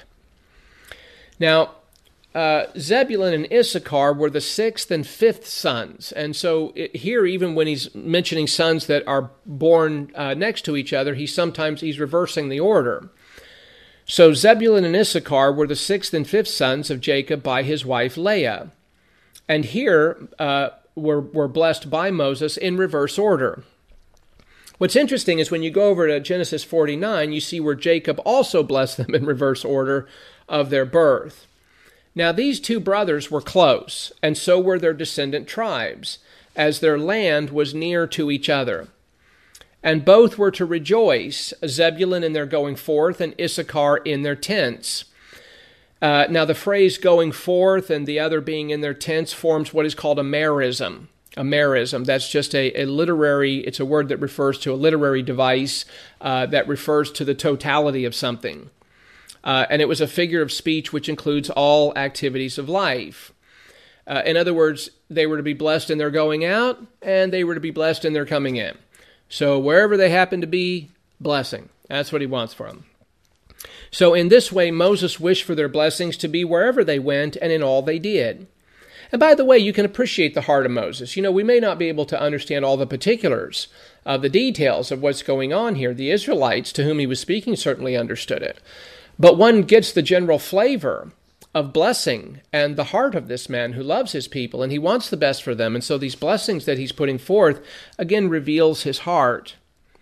Now, Zebulun and Issachar were the sixth and fifth sons. And so here, even when he's mentioning sons that are born next to each other, he's reversing the order. So Zebulun and Issachar were the sixth and fifth sons of Jacob by his wife Leah. And here were blessed by Moses in reverse order. What's interesting is when you go over to Genesis 49, you see where Jacob also blessed them in reverse order of their birth. Now, these two brothers were close, and so were their descendant tribes, as their land was near to each other. And both were to rejoice, Zebulun in their going forth, and Issachar in their tents. Now, the phrase going forth and the other being in their tents forms what is called a merism. A merism, that's just a literary, it's a word that refers to a literary device that refers to the totality of something. And it was a figure of speech which includes all activities of life. In other words, they were to be blessed in their going out, and they were to be blessed in their coming in. So wherever they happen to be, blessing. That's what he wants for them. So in this way, Moses wished for their blessings to be wherever they went and in all they did. And by the way, you can appreciate the heart of Moses. You know, we may not be able to understand all the particulars of the details of what's going on here. The Israelites, to whom he was speaking, certainly understood it. But one gets the general flavor of blessing and the heart of this man who loves his people, and he wants the best for them. And so these blessings that he's putting forth, again, reveals his heart.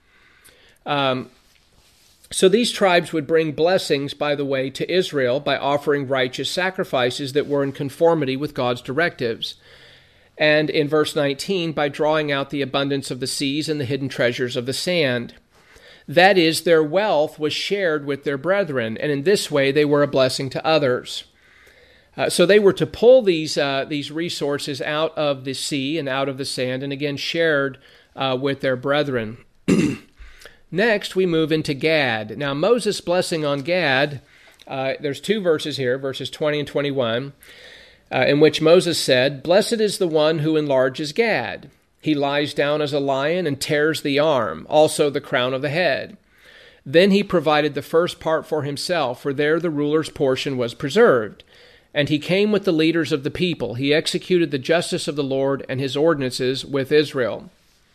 So these tribes would bring blessings, by the way, to Israel by offering righteous sacrifices that were in conformity with God's directives. And in verse 19, by drawing out the abundance of the seas and the hidden treasures of the sand. That is, their wealth was shared with their brethren, and in this way they were a blessing to others. So they were to pull these resources out of the sea and out of the sand, and again shared with their brethren. Next, we move into Gad. Now, Moses' blessing on Gad, there's two verses here, verses 20 and 21, in which Moses said, "Blessed is the one who enlarges Gad. He lies down as a lion and tears the arm, also the crown of the head. Then he provided the first part for himself, for there the ruler's portion was preserved. And he came with the leaders of the people. He executed the justice of the Lord and his ordinances with Israel."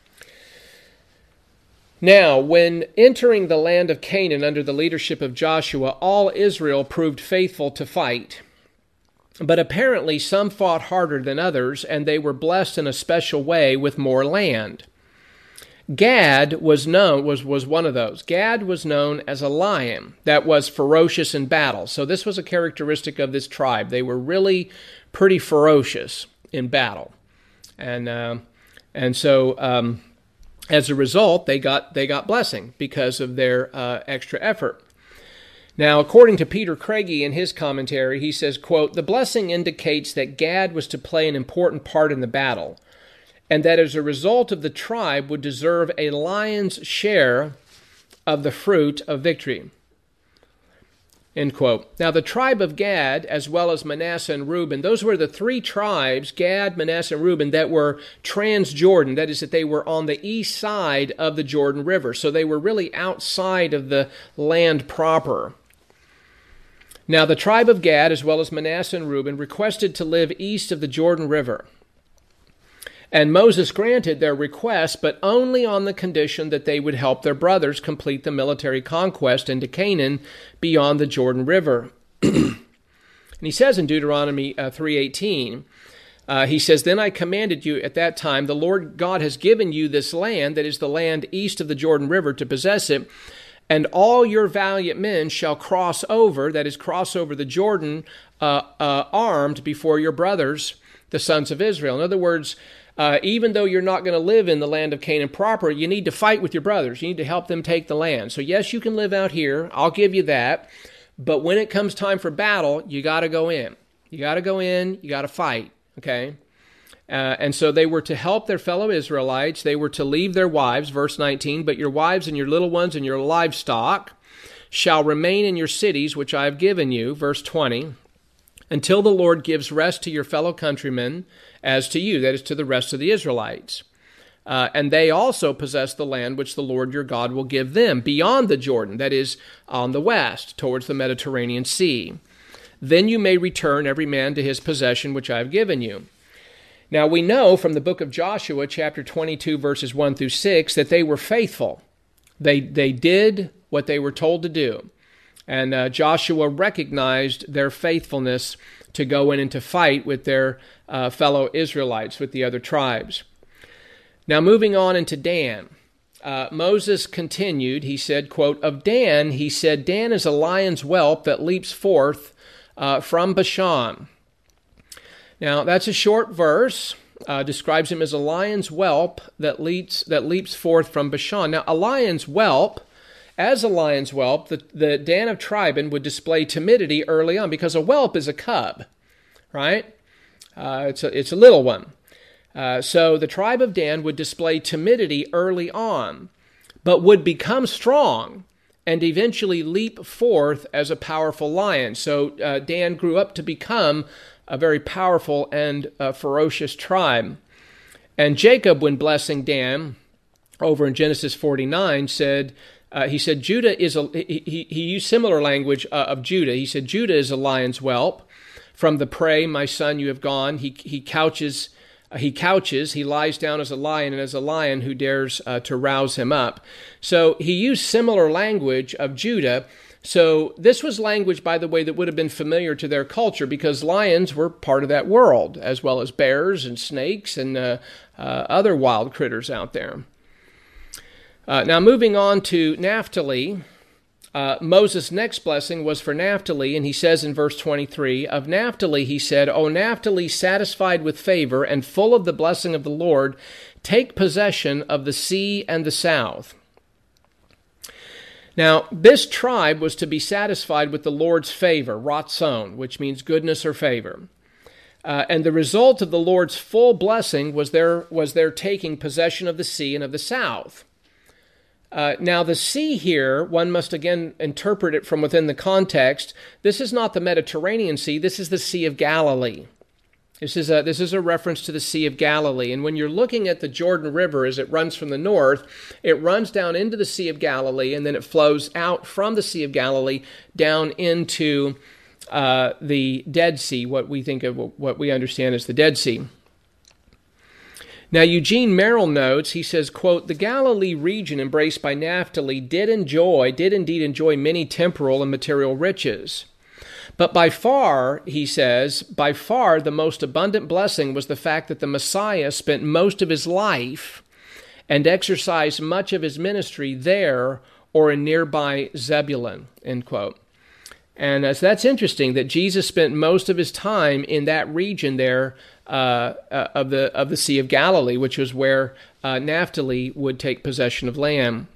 Now, when entering the land of Canaan under the leadership of Joshua, all Israel proved faithful to fight. But apparently some fought harder than others, and they were blessed in a special way with more land. Gad was one of those. Gad was known as a lion that was ferocious in battle. So this was a characteristic of this tribe. They were really pretty ferocious in battle. And so as a result, they got blessing because of their extra effort. Now, according to Peter Craigie in his commentary, he says, quote, "The blessing indicates that Gad was to play an important part in the battle, and that as a result of the tribe would deserve a lion's share of the fruit of victory." End quote. Now, the tribe of Gad, as well as Manasseh and Reuben, those were the three tribes, Gad, Manasseh, and Reuben, that were trans-Jordan. That is, that they were on the east side of the Jordan River. So they were really outside of the land proper. Now, the tribe of Gad, as well as Manasseh and Reuben, requested to live east of the Jordan River. And Moses granted their request, but only on the condition that they would help their brothers complete the military conquest into Canaan beyond the Jordan River. And he says in Deuteronomy 3:18, he says, "Then I commanded you at that time, the Lord God has given you this land, that is the land east of the Jordan River, to possess it, and all your valiant men shall cross over," that is, cross over the Jordan, armed before your brothers, the sons of Israel. In other words, even though you're not going to live in the land of Canaan proper, you need to fight with your brothers. You need to help them take the land. So yes, you can live out here. I'll give you that. But when it comes time for battle, you got to go in. You got to go in. You got to fight. Okay? And so they were to help their fellow Israelites. They were to leave their wives, verse 19, "But your wives and your little ones and your livestock shall remain in your cities, which I have given you," verse 20, "until the Lord gives rest to your fellow countrymen as to you," that is, to the rest of the Israelites. "And they also possess the land which the Lord your God will give them beyond the Jordan," that is, on the west, towards the Mediterranean Sea. "Then you may return every man to his possession which I have given you." Now we know from the book of Joshua, chapter 22, verses 1 through 6, that they were faithful. They did what they were told to do. And Joshua recognized their faithfulness to go in and to fight with their fellow Israelites, with the other tribes. Now moving on into Dan. Moses continued, he said, quote, of Dan, he said, Dan is a lion's whelp that leaps forth from Bashan. Now, that's a short verse, describes him as a lion's whelp that leaps forth from Bashan. Now, a lion's whelp, as a lion's whelp, the Dan of Triban would display timidity early on, because a whelp is a cub, right? It's a little one. So the tribe of Dan would display timidity early on, but would become strong and eventually leap forth as a powerful lion. So Dan grew up to become a very powerful and ferocious tribe. And Jacob, when blessing Dan, over in Genesis 49, he said Judah is he used similar language of Judah. He said Judah is a lion's whelp. From the prey, my son, you have gone. He couches, he lies down as a lion, and as a lion who dares to rouse him up. So he used similar language of Judah. So this was language, by the way, that would have been familiar to their culture, because lions were part of that world, as well as bears and snakes and other wild critters out there. Now moving on to Naphtali, Moses' next blessing was for Naphtali, and he says in verse 23, of Naphtali he said, O Naphtali, satisfied with favor and full of the blessing of the Lord, take possession of the sea and the south. Now, this tribe was to be satisfied with the Lord's favor, ratzon, which means goodness or favor. And the result of the Lord's full blessing was their taking possession of the sea and of the south. Now, the sea here, one must again interpret it from within the context. This is not the Mediterranean Sea. This is the Sea of Galilee. This is a reference to the Sea of Galilee. And when you're looking at the Jordan River as it runs from the north, it runs down into the Sea of Galilee, and then it flows out from the Sea of Galilee down into the Dead Sea, what we understand as the Dead Sea. Now, Eugene Merrill notes, he says, quote, the Galilee region embraced by Naphtali did indeed enjoy many temporal and material riches. But by far, he says, the most abundant blessing was the fact that the Messiah spent most of his life and exercised much of his ministry there or in nearby Zebulun, end quote. And so that's interesting that Jesus spent most of his time in that region there of the Sea of Galilee, which was where Naphtali would take possession of land.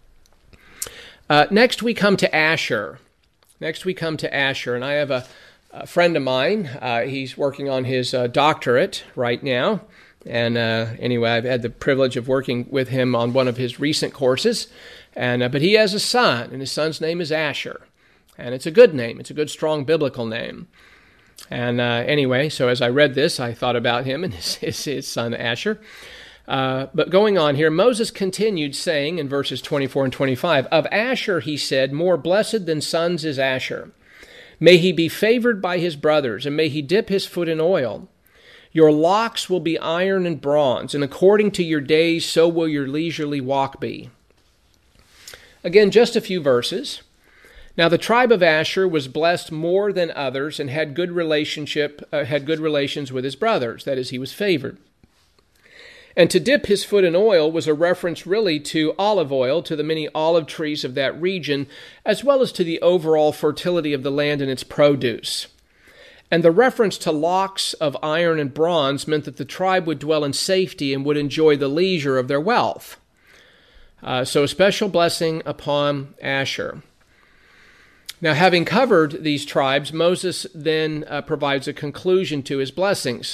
Next we come to Asher. And I have a friend of mine. He's working on his doctorate right now. And anyway, I've had the privilege of working with him on one of his recent courses. But he has a son, and his son's name is Asher. And it's a good name. It's a good, strong biblical name. And anyway, so as I read this, I thought about him and his son Asher. But going on here, Moses continued saying in verses 24 and 25, of Asher he said, more blessed than sons is Asher. May he be favored by his brothers, and may he dip his foot in oil. Your locks will be iron and bronze, and according to your days, so will your leisurely walk be. Again, just a few verses. Now the tribe of Asher was blessed more than others and had good relations with his brothers. That is, he was favored. And to dip his foot in oil was a reference really to olive oil, to the many olive trees of that region, as well as to the overall fertility of the land and its produce. And the reference to locks of iron and bronze meant that the tribe would dwell in safety and would enjoy the leisure of their wealth. So a special blessing upon Asher. Now, having covered these tribes, Moses then provides a conclusion to his blessings.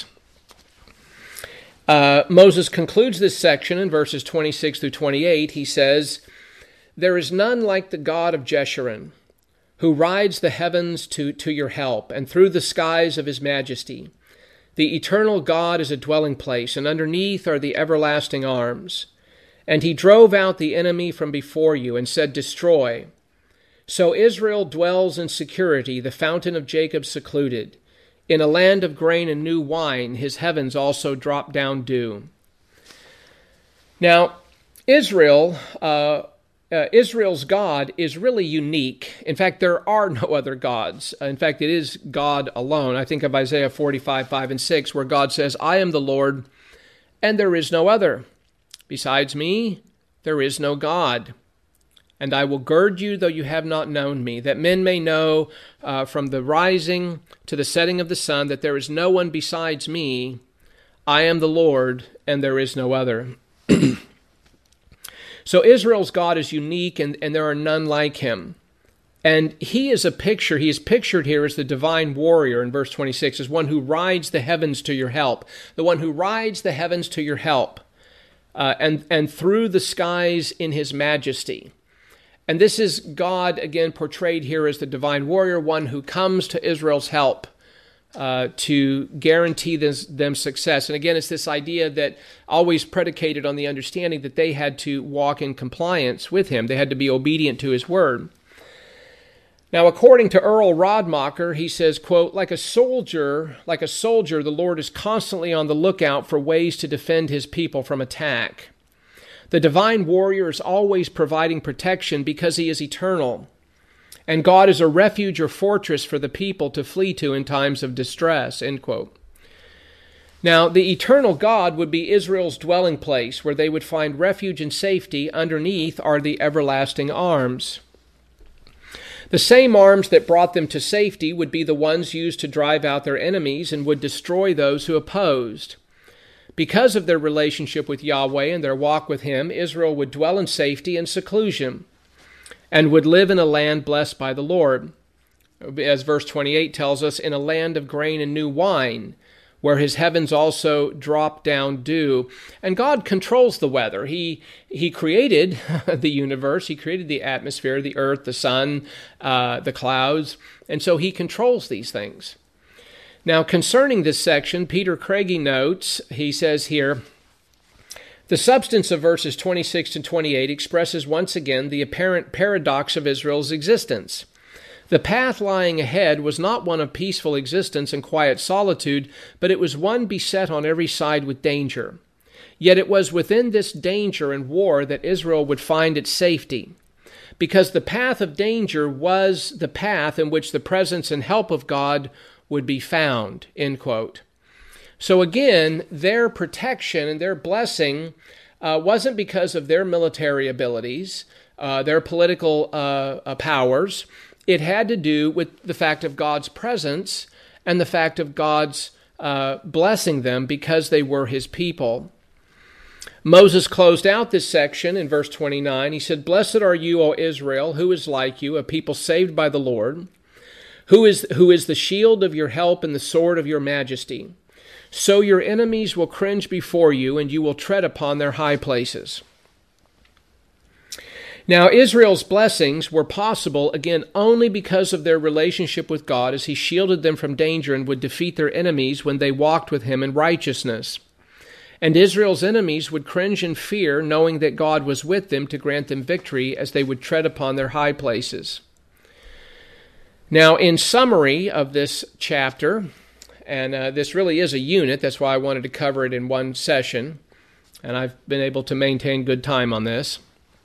Moses concludes this section in verses 26 through 28. He says, there is none like the God of Jeshurun, who rides the heavens to your help, and through the skies of his majesty. The eternal God is a dwelling place, and underneath are the everlasting arms. And he drove out the enemy from before you, and said, destroy. So Israel dwells in security, the fountain of Jacob secluded. In a land of grain and new wine, his heavens also drop down dew. Now, Israel's God is really unique. In fact, there are no other gods. In fact, it is God alone. I think of Isaiah 45, 5 and 6, where God says, I am the Lord, and there is no other. Besides me, there is no God. And I will gird you, though you have not known me, that men may know from the rising to the setting of the sun that there is no one besides me. I am the Lord, and there is no other. So Israel's God is unique, and there are none like him. And he is pictured here as the divine warrior in verse 26, as one who rides the heavens to your help, the one who rides the heavens to your help, and through the skies in his majesty. And this is God, again, portrayed here as the divine warrior, one who comes to Israel's help to guarantee them success. And again, it's this idea that always predicated on the understanding that they had to walk in compliance with him. They had to be obedient to his word. Now, according to Earl Rodmacher, he says, quote, like a soldier, the Lord is constantly on the lookout for ways to defend his people from attack. The divine warrior is always providing protection because he is eternal. And God is a refuge or fortress for the people to flee to in times of distress, end quote. Now, the eternal God would be Israel's dwelling place, where they would find refuge and safety. Underneath are the everlasting arms. The same arms that brought them to safety would be the ones used to drive out their enemies and would destroy those who opposed. Because of their relationship with Yahweh and their walk with him, Israel would dwell in safety and seclusion and would live in a land blessed by the Lord. As verse 28 tells us, in a land of grain and new wine, where his heavens also drop down dew. And God controls the weather. He created the universe. He created the atmosphere, the earth, the sun, the clouds. And so he controls these things. Now, concerning this section, Peter Craigie notes, he says here, the substance of verses 26 and 28 expresses once again the apparent paradox of Israel's existence. The path lying ahead was not one of peaceful existence and quiet solitude, but it was one beset on every side with danger. Yet it was within this danger and war that Israel would find its safety, because the path of danger was the path in which the presence and help of God would be found, end quote. So again, their protection and their blessing wasn't because of their military abilities, their political powers. It had to do with the fact of God's presence and the fact of God's blessing them because they were his people. Moses closed out this section in verse 29. He said, "Blessed are you, O Israel, who is like you, a people saved by the Lord, who is the shield of your help and the sword of your majesty. So your enemies will cringe before you, and you will tread upon their high places." Now, Israel's blessings were possible, again, only because of their relationship with God, as he shielded them from danger and would defeat their enemies when they walked with him in righteousness. And Israel's enemies would cringe in fear, knowing that God was with them to grant them victory as they would tread upon their high places. Now, in summary of this chapter, and this really is a unit, that's why I wanted to cover it in one session, and I've been able to maintain good time on this.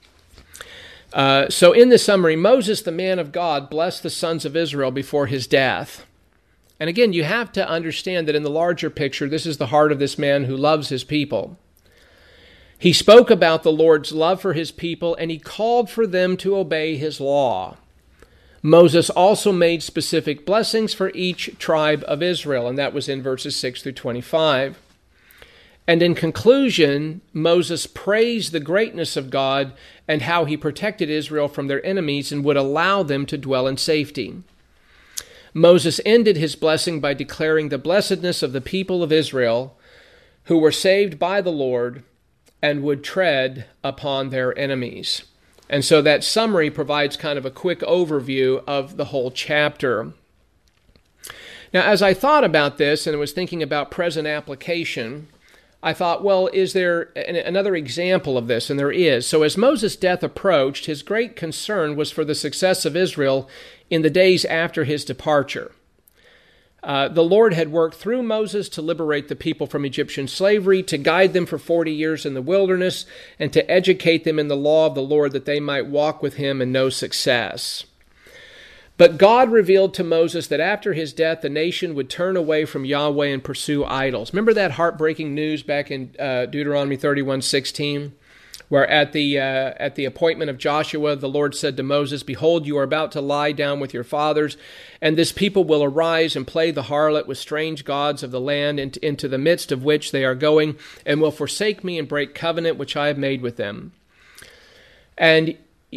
So in the summary, Moses, the man of God, blessed the sons of Israel before his death. And again, you have to understand that in the larger picture, this is the heart of this man who loves his people. He spoke about the Lord's love for his people, and he called for them to obey his law. Moses also made specific blessings for each tribe of Israel, and that was in verses 6 through 25. And in conclusion, Moses praised the greatness of God and how he protected Israel from their enemies and would allow them to dwell in safety. Moses ended his blessing by declaring the blessedness of the people of Israel, who were saved by the Lord and would tread upon their enemies. And so that summary provides kind of a quick overview of the whole chapter. Now, as I thought about this and was thinking about present application, I thought, well, is there another example of this? And there is. So as Moses' death approached, his great concern was for the success of Israel in the days after his departure. The Lord had worked through Moses to liberate the people from Egyptian slavery, to guide them for 40 years in the wilderness, and to educate them in the law of the Lord that they might walk with him and know success. But God revealed to Moses that after his death, the nation would turn away from Yahweh and pursue idols. Remember that heartbreaking news back in Deuteronomy 31:16, where at the appointment of Joshua, the Lord said to Moses, "Behold, you are about to lie down with your fathers, and this people will arise and play the harlot with strange gods of the land into the midst of which they are going, and will forsake me and break covenant which I have made with them." And,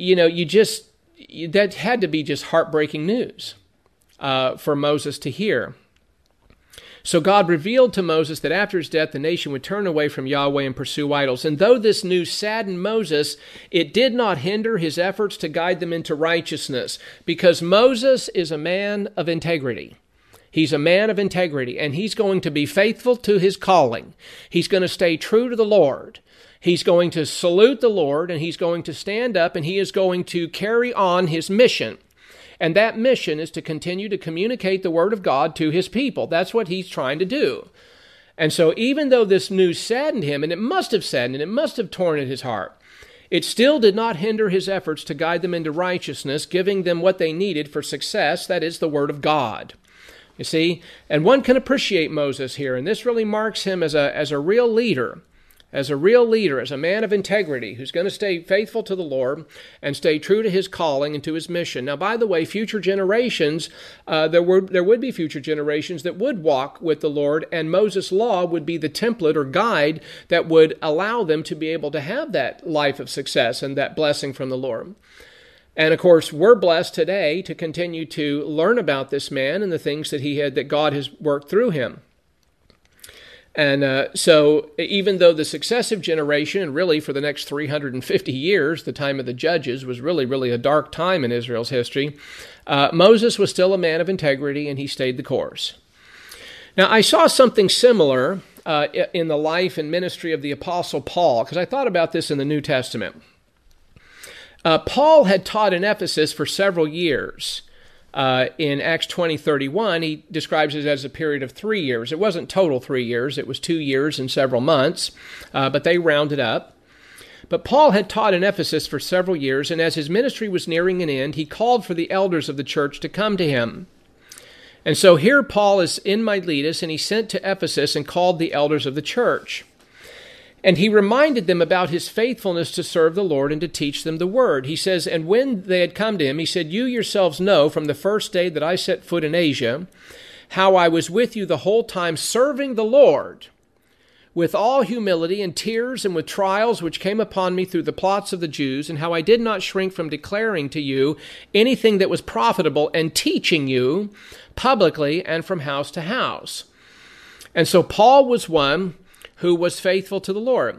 that had to be just heartbreaking news for Moses to hear. So God revealed to Moses that after his death, the nation would turn away from Yahweh and pursue idols. And though this news saddened Moses, it did not hinder his efforts to guide them into righteousness, because Moses is a man of integrity. He's a man of integrity, and he's going to be faithful to his calling. He's going to stay true to the Lord. He's going to salute the Lord, and he's going to stand up, and he is going to carry on his mission. And that mission is to continue to communicate the Word of God to his people. That's what he's trying to do. And so even though this news saddened him, and it must have saddened, and it must have torn at his heart, it still did not hinder his efforts to guide them into righteousness, giving them what they needed for success, that is, the Word of God. You see? And one can appreciate Moses here, and this really marks him as a real leader. As a man of integrity, who's going to stay faithful to the Lord and stay true to his calling and to his mission. Now, by the way, future generations, there would be future generations that would walk with the Lord, and Moses' law would be the template or guide that would allow them to be able to have that life of success and that blessing from the Lord. And of course, we're blessed today to continue to learn about this man and the things that God has worked through him. And so even though the successive generation, and really for the next 350 years, the time of the judges was really, really a dark time in Israel's history, Moses was still a man of integrity, and he stayed the course. Now, I saw something similar in the life and ministry of the Apostle Paul, because I thought about this in the New Testament. Paul had taught in Ephesus for several years. In Acts 20:31, he describes it as a period of 3 years. It wasn't total 3 years. It was 2 years and several months, but they rounded up. But Paul had taught in Ephesus for several years, and as his ministry was nearing an end, he called for the elders of the church to come to him. And so here Paul is in Miletus, and he sent to Ephesus and called the elders of the church. And he reminded them about his faithfulness to serve the Lord and to teach them the word. He says, and when they had come to him, he said, "You yourselves know from the first day that I set foot in Asia, how I was with you the whole time serving the Lord, with all humility and tears and with trials which came upon me through the plots of the Jews, and how I did not shrink from declaring to you anything that was profitable and teaching you publicly and from house to house." And so Paul was one who was faithful to the Lord,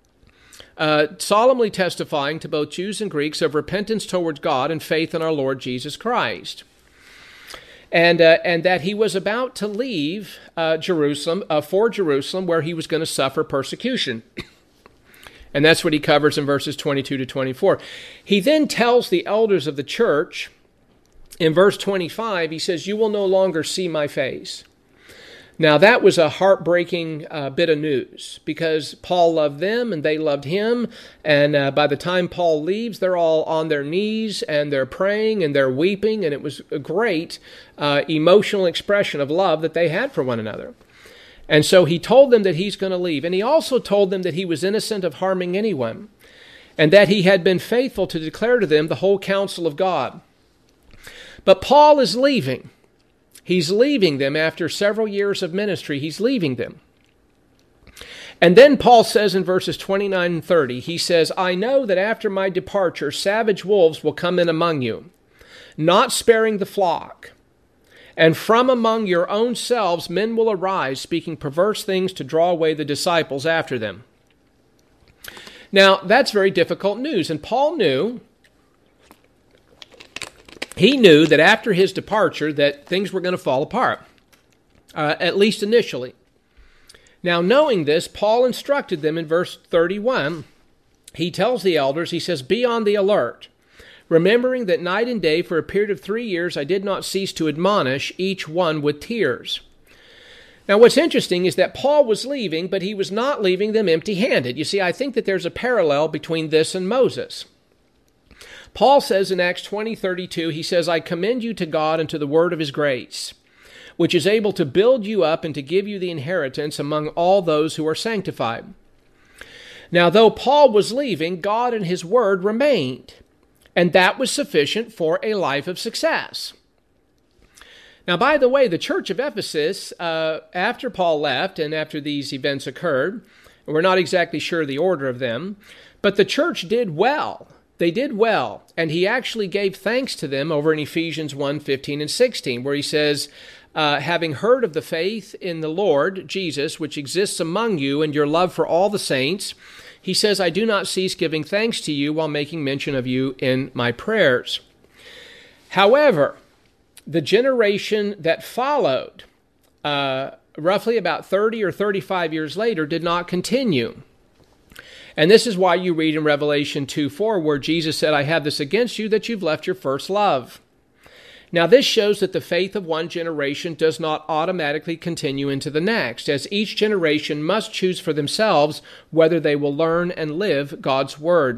solemnly testifying to both Jews and Greeks of repentance towards God and faith in our Lord Jesus Christ. And that he was about to leave Jerusalem, for Jerusalem, where he was going to suffer persecution. And that's what he covers in verses 22 to 24. He then tells the elders of the church, in verse 25, he says, "You will no longer see my face." Now, that was a heartbreaking bit of news, because Paul loved them and they loved him. And by the time Paul leaves, they're all on their knees and they're praying and they're weeping. And it was a great emotional expression of love that they had for one another. And so he told them that he's going to leave. And he also told them that he was innocent of harming anyone, and that he had been faithful to declare to them the whole counsel of God. But Paul is leaving. He's leaving them after several years of ministry. He's leaving them. And then Paul says in verses 29 and 30, he says, "I know that after my departure, savage wolves will come in among you, not sparing the flock. And from among your own selves men will arise, speaking perverse things to draw away the disciples after them." Now, that's very difficult news. And Paul knew, he knew that after his departure that things were going to fall apart, at least initially. Now, knowing this, Paul instructed them in verse 31. He tells the elders, he says, "Be on the alert, remembering that night and day for a period of 3 years I did not cease to admonish each one with tears." Now, what's interesting is that Paul was leaving, but he was not leaving them empty-handed. You see, I think that there's a parallel between this and Moses. Paul says in Acts 20:32, he says, "I commend you to God and to the word of his grace, which is able to build you up and to give you the inheritance among all those who are sanctified." Now, though Paul was leaving, God and his word remained, and that was sufficient for a life of success. Now, by the way, the church of Ephesus, after Paul left and after these events occurred, we're not exactly sure the order of them, but the church did well. They did well, and he actually gave thanks to them over in Ephesians 1:15 and 16, where he says, having heard of the faith in the Lord Jesus, which exists among you, and your love for all the saints, he says, I do not cease giving thanks to you while making mention of you in my prayers. However, the generation that followed, roughly about 30 or 35 years later, did not continue. And this is why you read in Revelation 2:4, where Jesus said, I have this against you, that you've left your first love. Now, this shows that the faith of one generation does not automatically continue into the next, as each generation must choose for themselves whether they will learn and live God's word.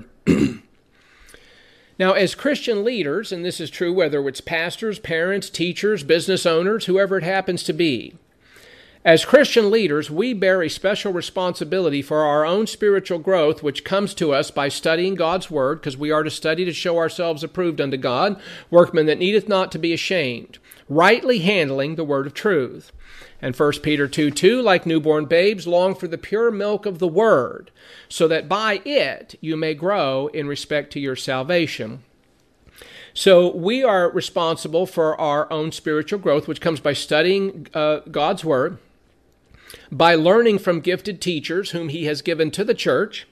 Now, as Christian leaders, and this is true whether it's pastors, parents, teachers, business owners, whoever it happens to be, as Christian leaders, we bear a special responsibility for our own spiritual growth, which comes to us by studying God's word, because we are to study to show ourselves approved unto God, workmen that needeth not to be ashamed, rightly handling the word of truth. And 1 Peter 2:2, like newborn babes, long for the pure milk of the word, so that by it you may grow in respect to your salvation. So we are responsible for our own spiritual growth, which comes by studying God's word, by learning from gifted teachers whom he has given to the church,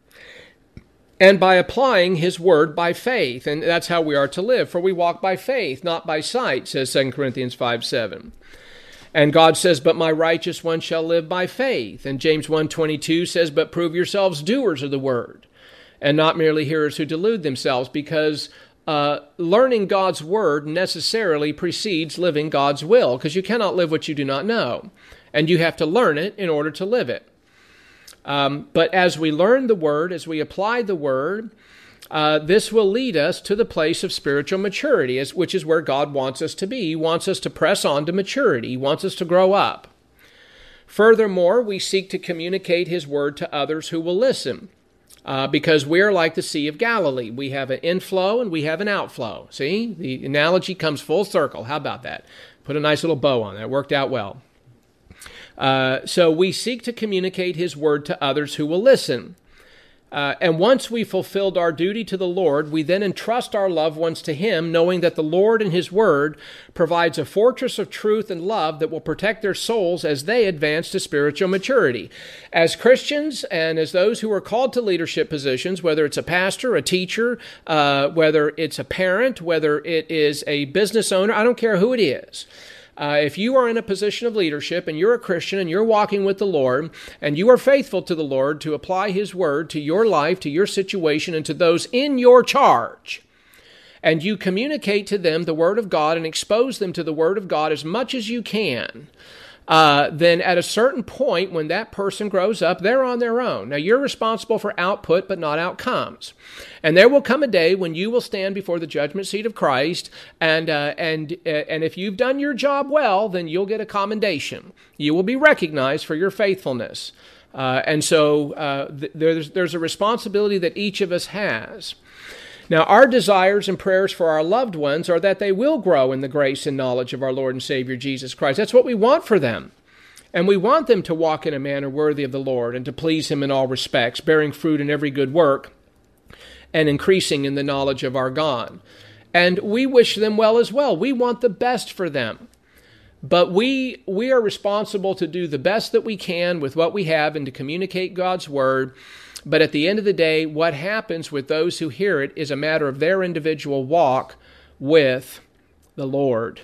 and by applying his word by faith. And that's how we are to live. For we walk by faith, not by sight, says 2 Corinthians 5:7. And God says, but my righteous one shall live by faith. And James 1:22 says, but prove yourselves doers of the word, and not merely hearers who delude themselves, because learning God's word necessarily precedes living God's will, because you cannot live what you do not know. And you have to learn it in order to live it. But as we learn the word, as we apply the word, this will lead us to the place of spiritual maturity, which is where God wants us to be. He wants us to press on to maturity. He wants us to grow up. Furthermore, we seek to communicate his word to others who will listen, because we're like the Sea of Galilee. We have an inflow and we have an outflow. See, the analogy comes full circle. How about that? Put a nice little bow on that. It worked out well. So we seek to communicate his word to others who will listen. And once we fulfilled our duty to the Lord, we then entrust our loved ones to him, knowing that the Lord and his word provides a fortress of truth and love that will protect their souls as they advance to spiritual maturity. As Christians and as those who are called to leadership positions, whether it's a pastor, a teacher, whether it's a parent, whether it is a business owner, I don't care who it is. If you are in a position of leadership and you're a Christian and you're walking with the Lord and you are faithful to the Lord to apply his word to your life, to your situation, and to those in your charge, and you communicate to them the word of God and expose them to the word of God as much as you can, then at a certain point when that person grows up, they're on their own. Now, you're responsible for output, but not outcomes. And there will come a day when you will stand before the judgment seat of Christ, and if you've done your job well, then you'll get a commendation. You will be recognized for your faithfulness. There's a responsibility that each of us has. Now, our desires and prayers for our loved ones are that they will grow in the grace and knowledge of our Lord and Savior Jesus Christ. That's what we want for them. And we want them to walk in a manner worthy of the Lord and to please him in all respects, bearing fruit in every good work and increasing in the knowledge of our God. And we wish them well as well. We want the best for them. But we are responsible to do the best that we can with what we have and to communicate God's word. But at the end of the day, what happens with those who hear it is a matter of their individual walk with the Lord.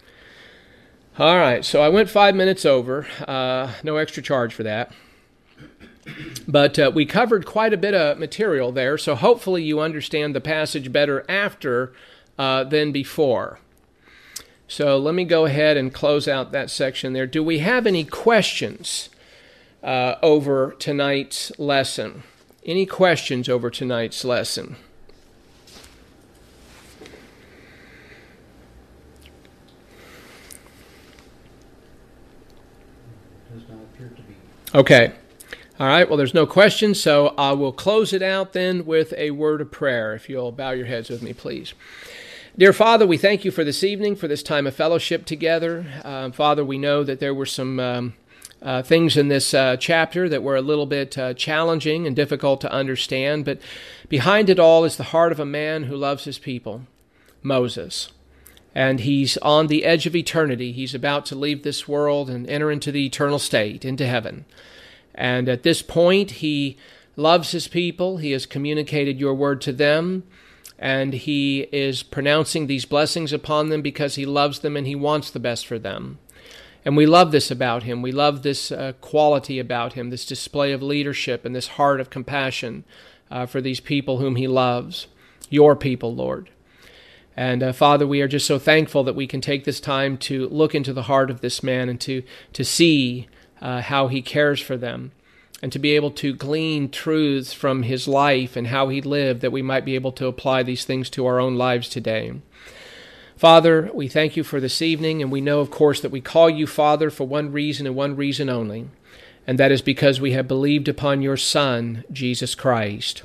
All right, so I went 5 minutes over. No extra charge for that. But we covered quite a bit of material there, so hopefully you understand the passage better after than before. So let me go ahead and close out that section there. Do we have any questions over tonight's lesson? Any questions over tonight's lesson? Does not appear to be. Okay. All right, well, there's no questions, so I will close it out then with a word of prayer. If you'll bow your heads with me, please. Dear Father, we thank you for this evening, for this time of fellowship together. Father, we know that there were some things in this chapter that were a little bit challenging and difficult to understand, but behind it all is the heart of a man who loves his people, Moses. And he's on the edge of eternity. He's about to leave this world and enter into the eternal state, into heaven. And at this point, he loves his people. He has communicated your word to them. And he is pronouncing these blessings upon them because he loves them and he wants the best for them. And we love this about him. We love this quality about him, this display of leadership and this heart of compassion for these people whom he loves, your people, Lord. And Father, we are just so thankful that we can take this time to look into the heart of this man and to see how he cares for them, and to be able to glean truths from his life and how he lived, that we might be able to apply these things to our own lives today. Father, we thank you for this evening, and we know, of course, that we call you Father for one reason and one reason only, and that is because we have believed upon your Son, Jesus Christ.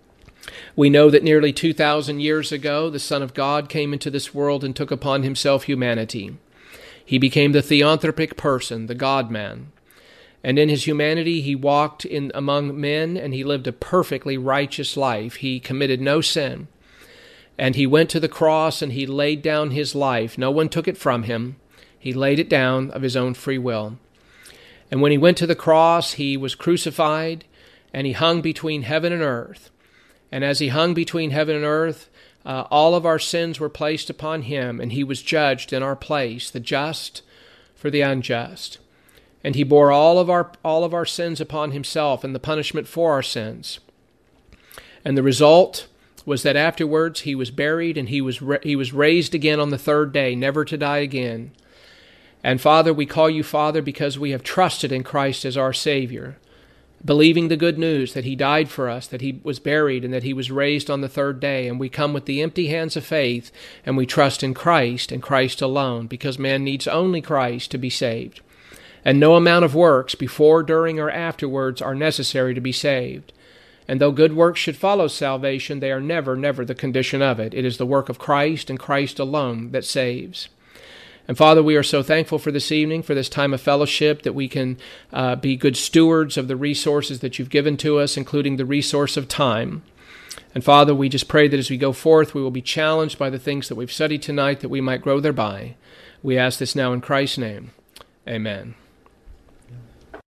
We know that nearly 2,000 years ago, the Son of God came into this world and took upon himself humanity. He became the theanthropic person, the God-man. And in his humanity, he walked among men, and he lived a perfectly righteous life. He committed no sin. And he went to the cross, and he laid down his life. No one took it from him. He laid it down of his own free will. And when he went to the cross, he was crucified, and he hung between heaven and earth. And as he hung between heaven and earth, all of our sins were placed upon him, and he was judged in our place, the just for the unjust. And he bore all of our sins upon himself and the punishment for our sins. And the result was that afterwards he was buried and he was raised again on the third day, never to die again. And Father, we call you Father because we have trusted in Christ as our Savior, believing the good news that he died for us, that he was buried, and that he was raised on the third day. And we come with the empty hands of faith, and we trust in Christ and Christ alone, because man needs only Christ to be saved. And no amount of works before, during, or afterwards are necessary to be saved. And though good works should follow salvation, they are never, never the condition of it. It is the work of Christ and Christ alone that saves. And Father, we are so thankful for this evening, for this time of fellowship, that we can be good stewards of the resources that you've given to us, including the resource of time. And Father, we just pray that as we go forth, we will be challenged by the things that we've studied tonight, that we might grow thereby. We ask this now in Christ's name. Amen.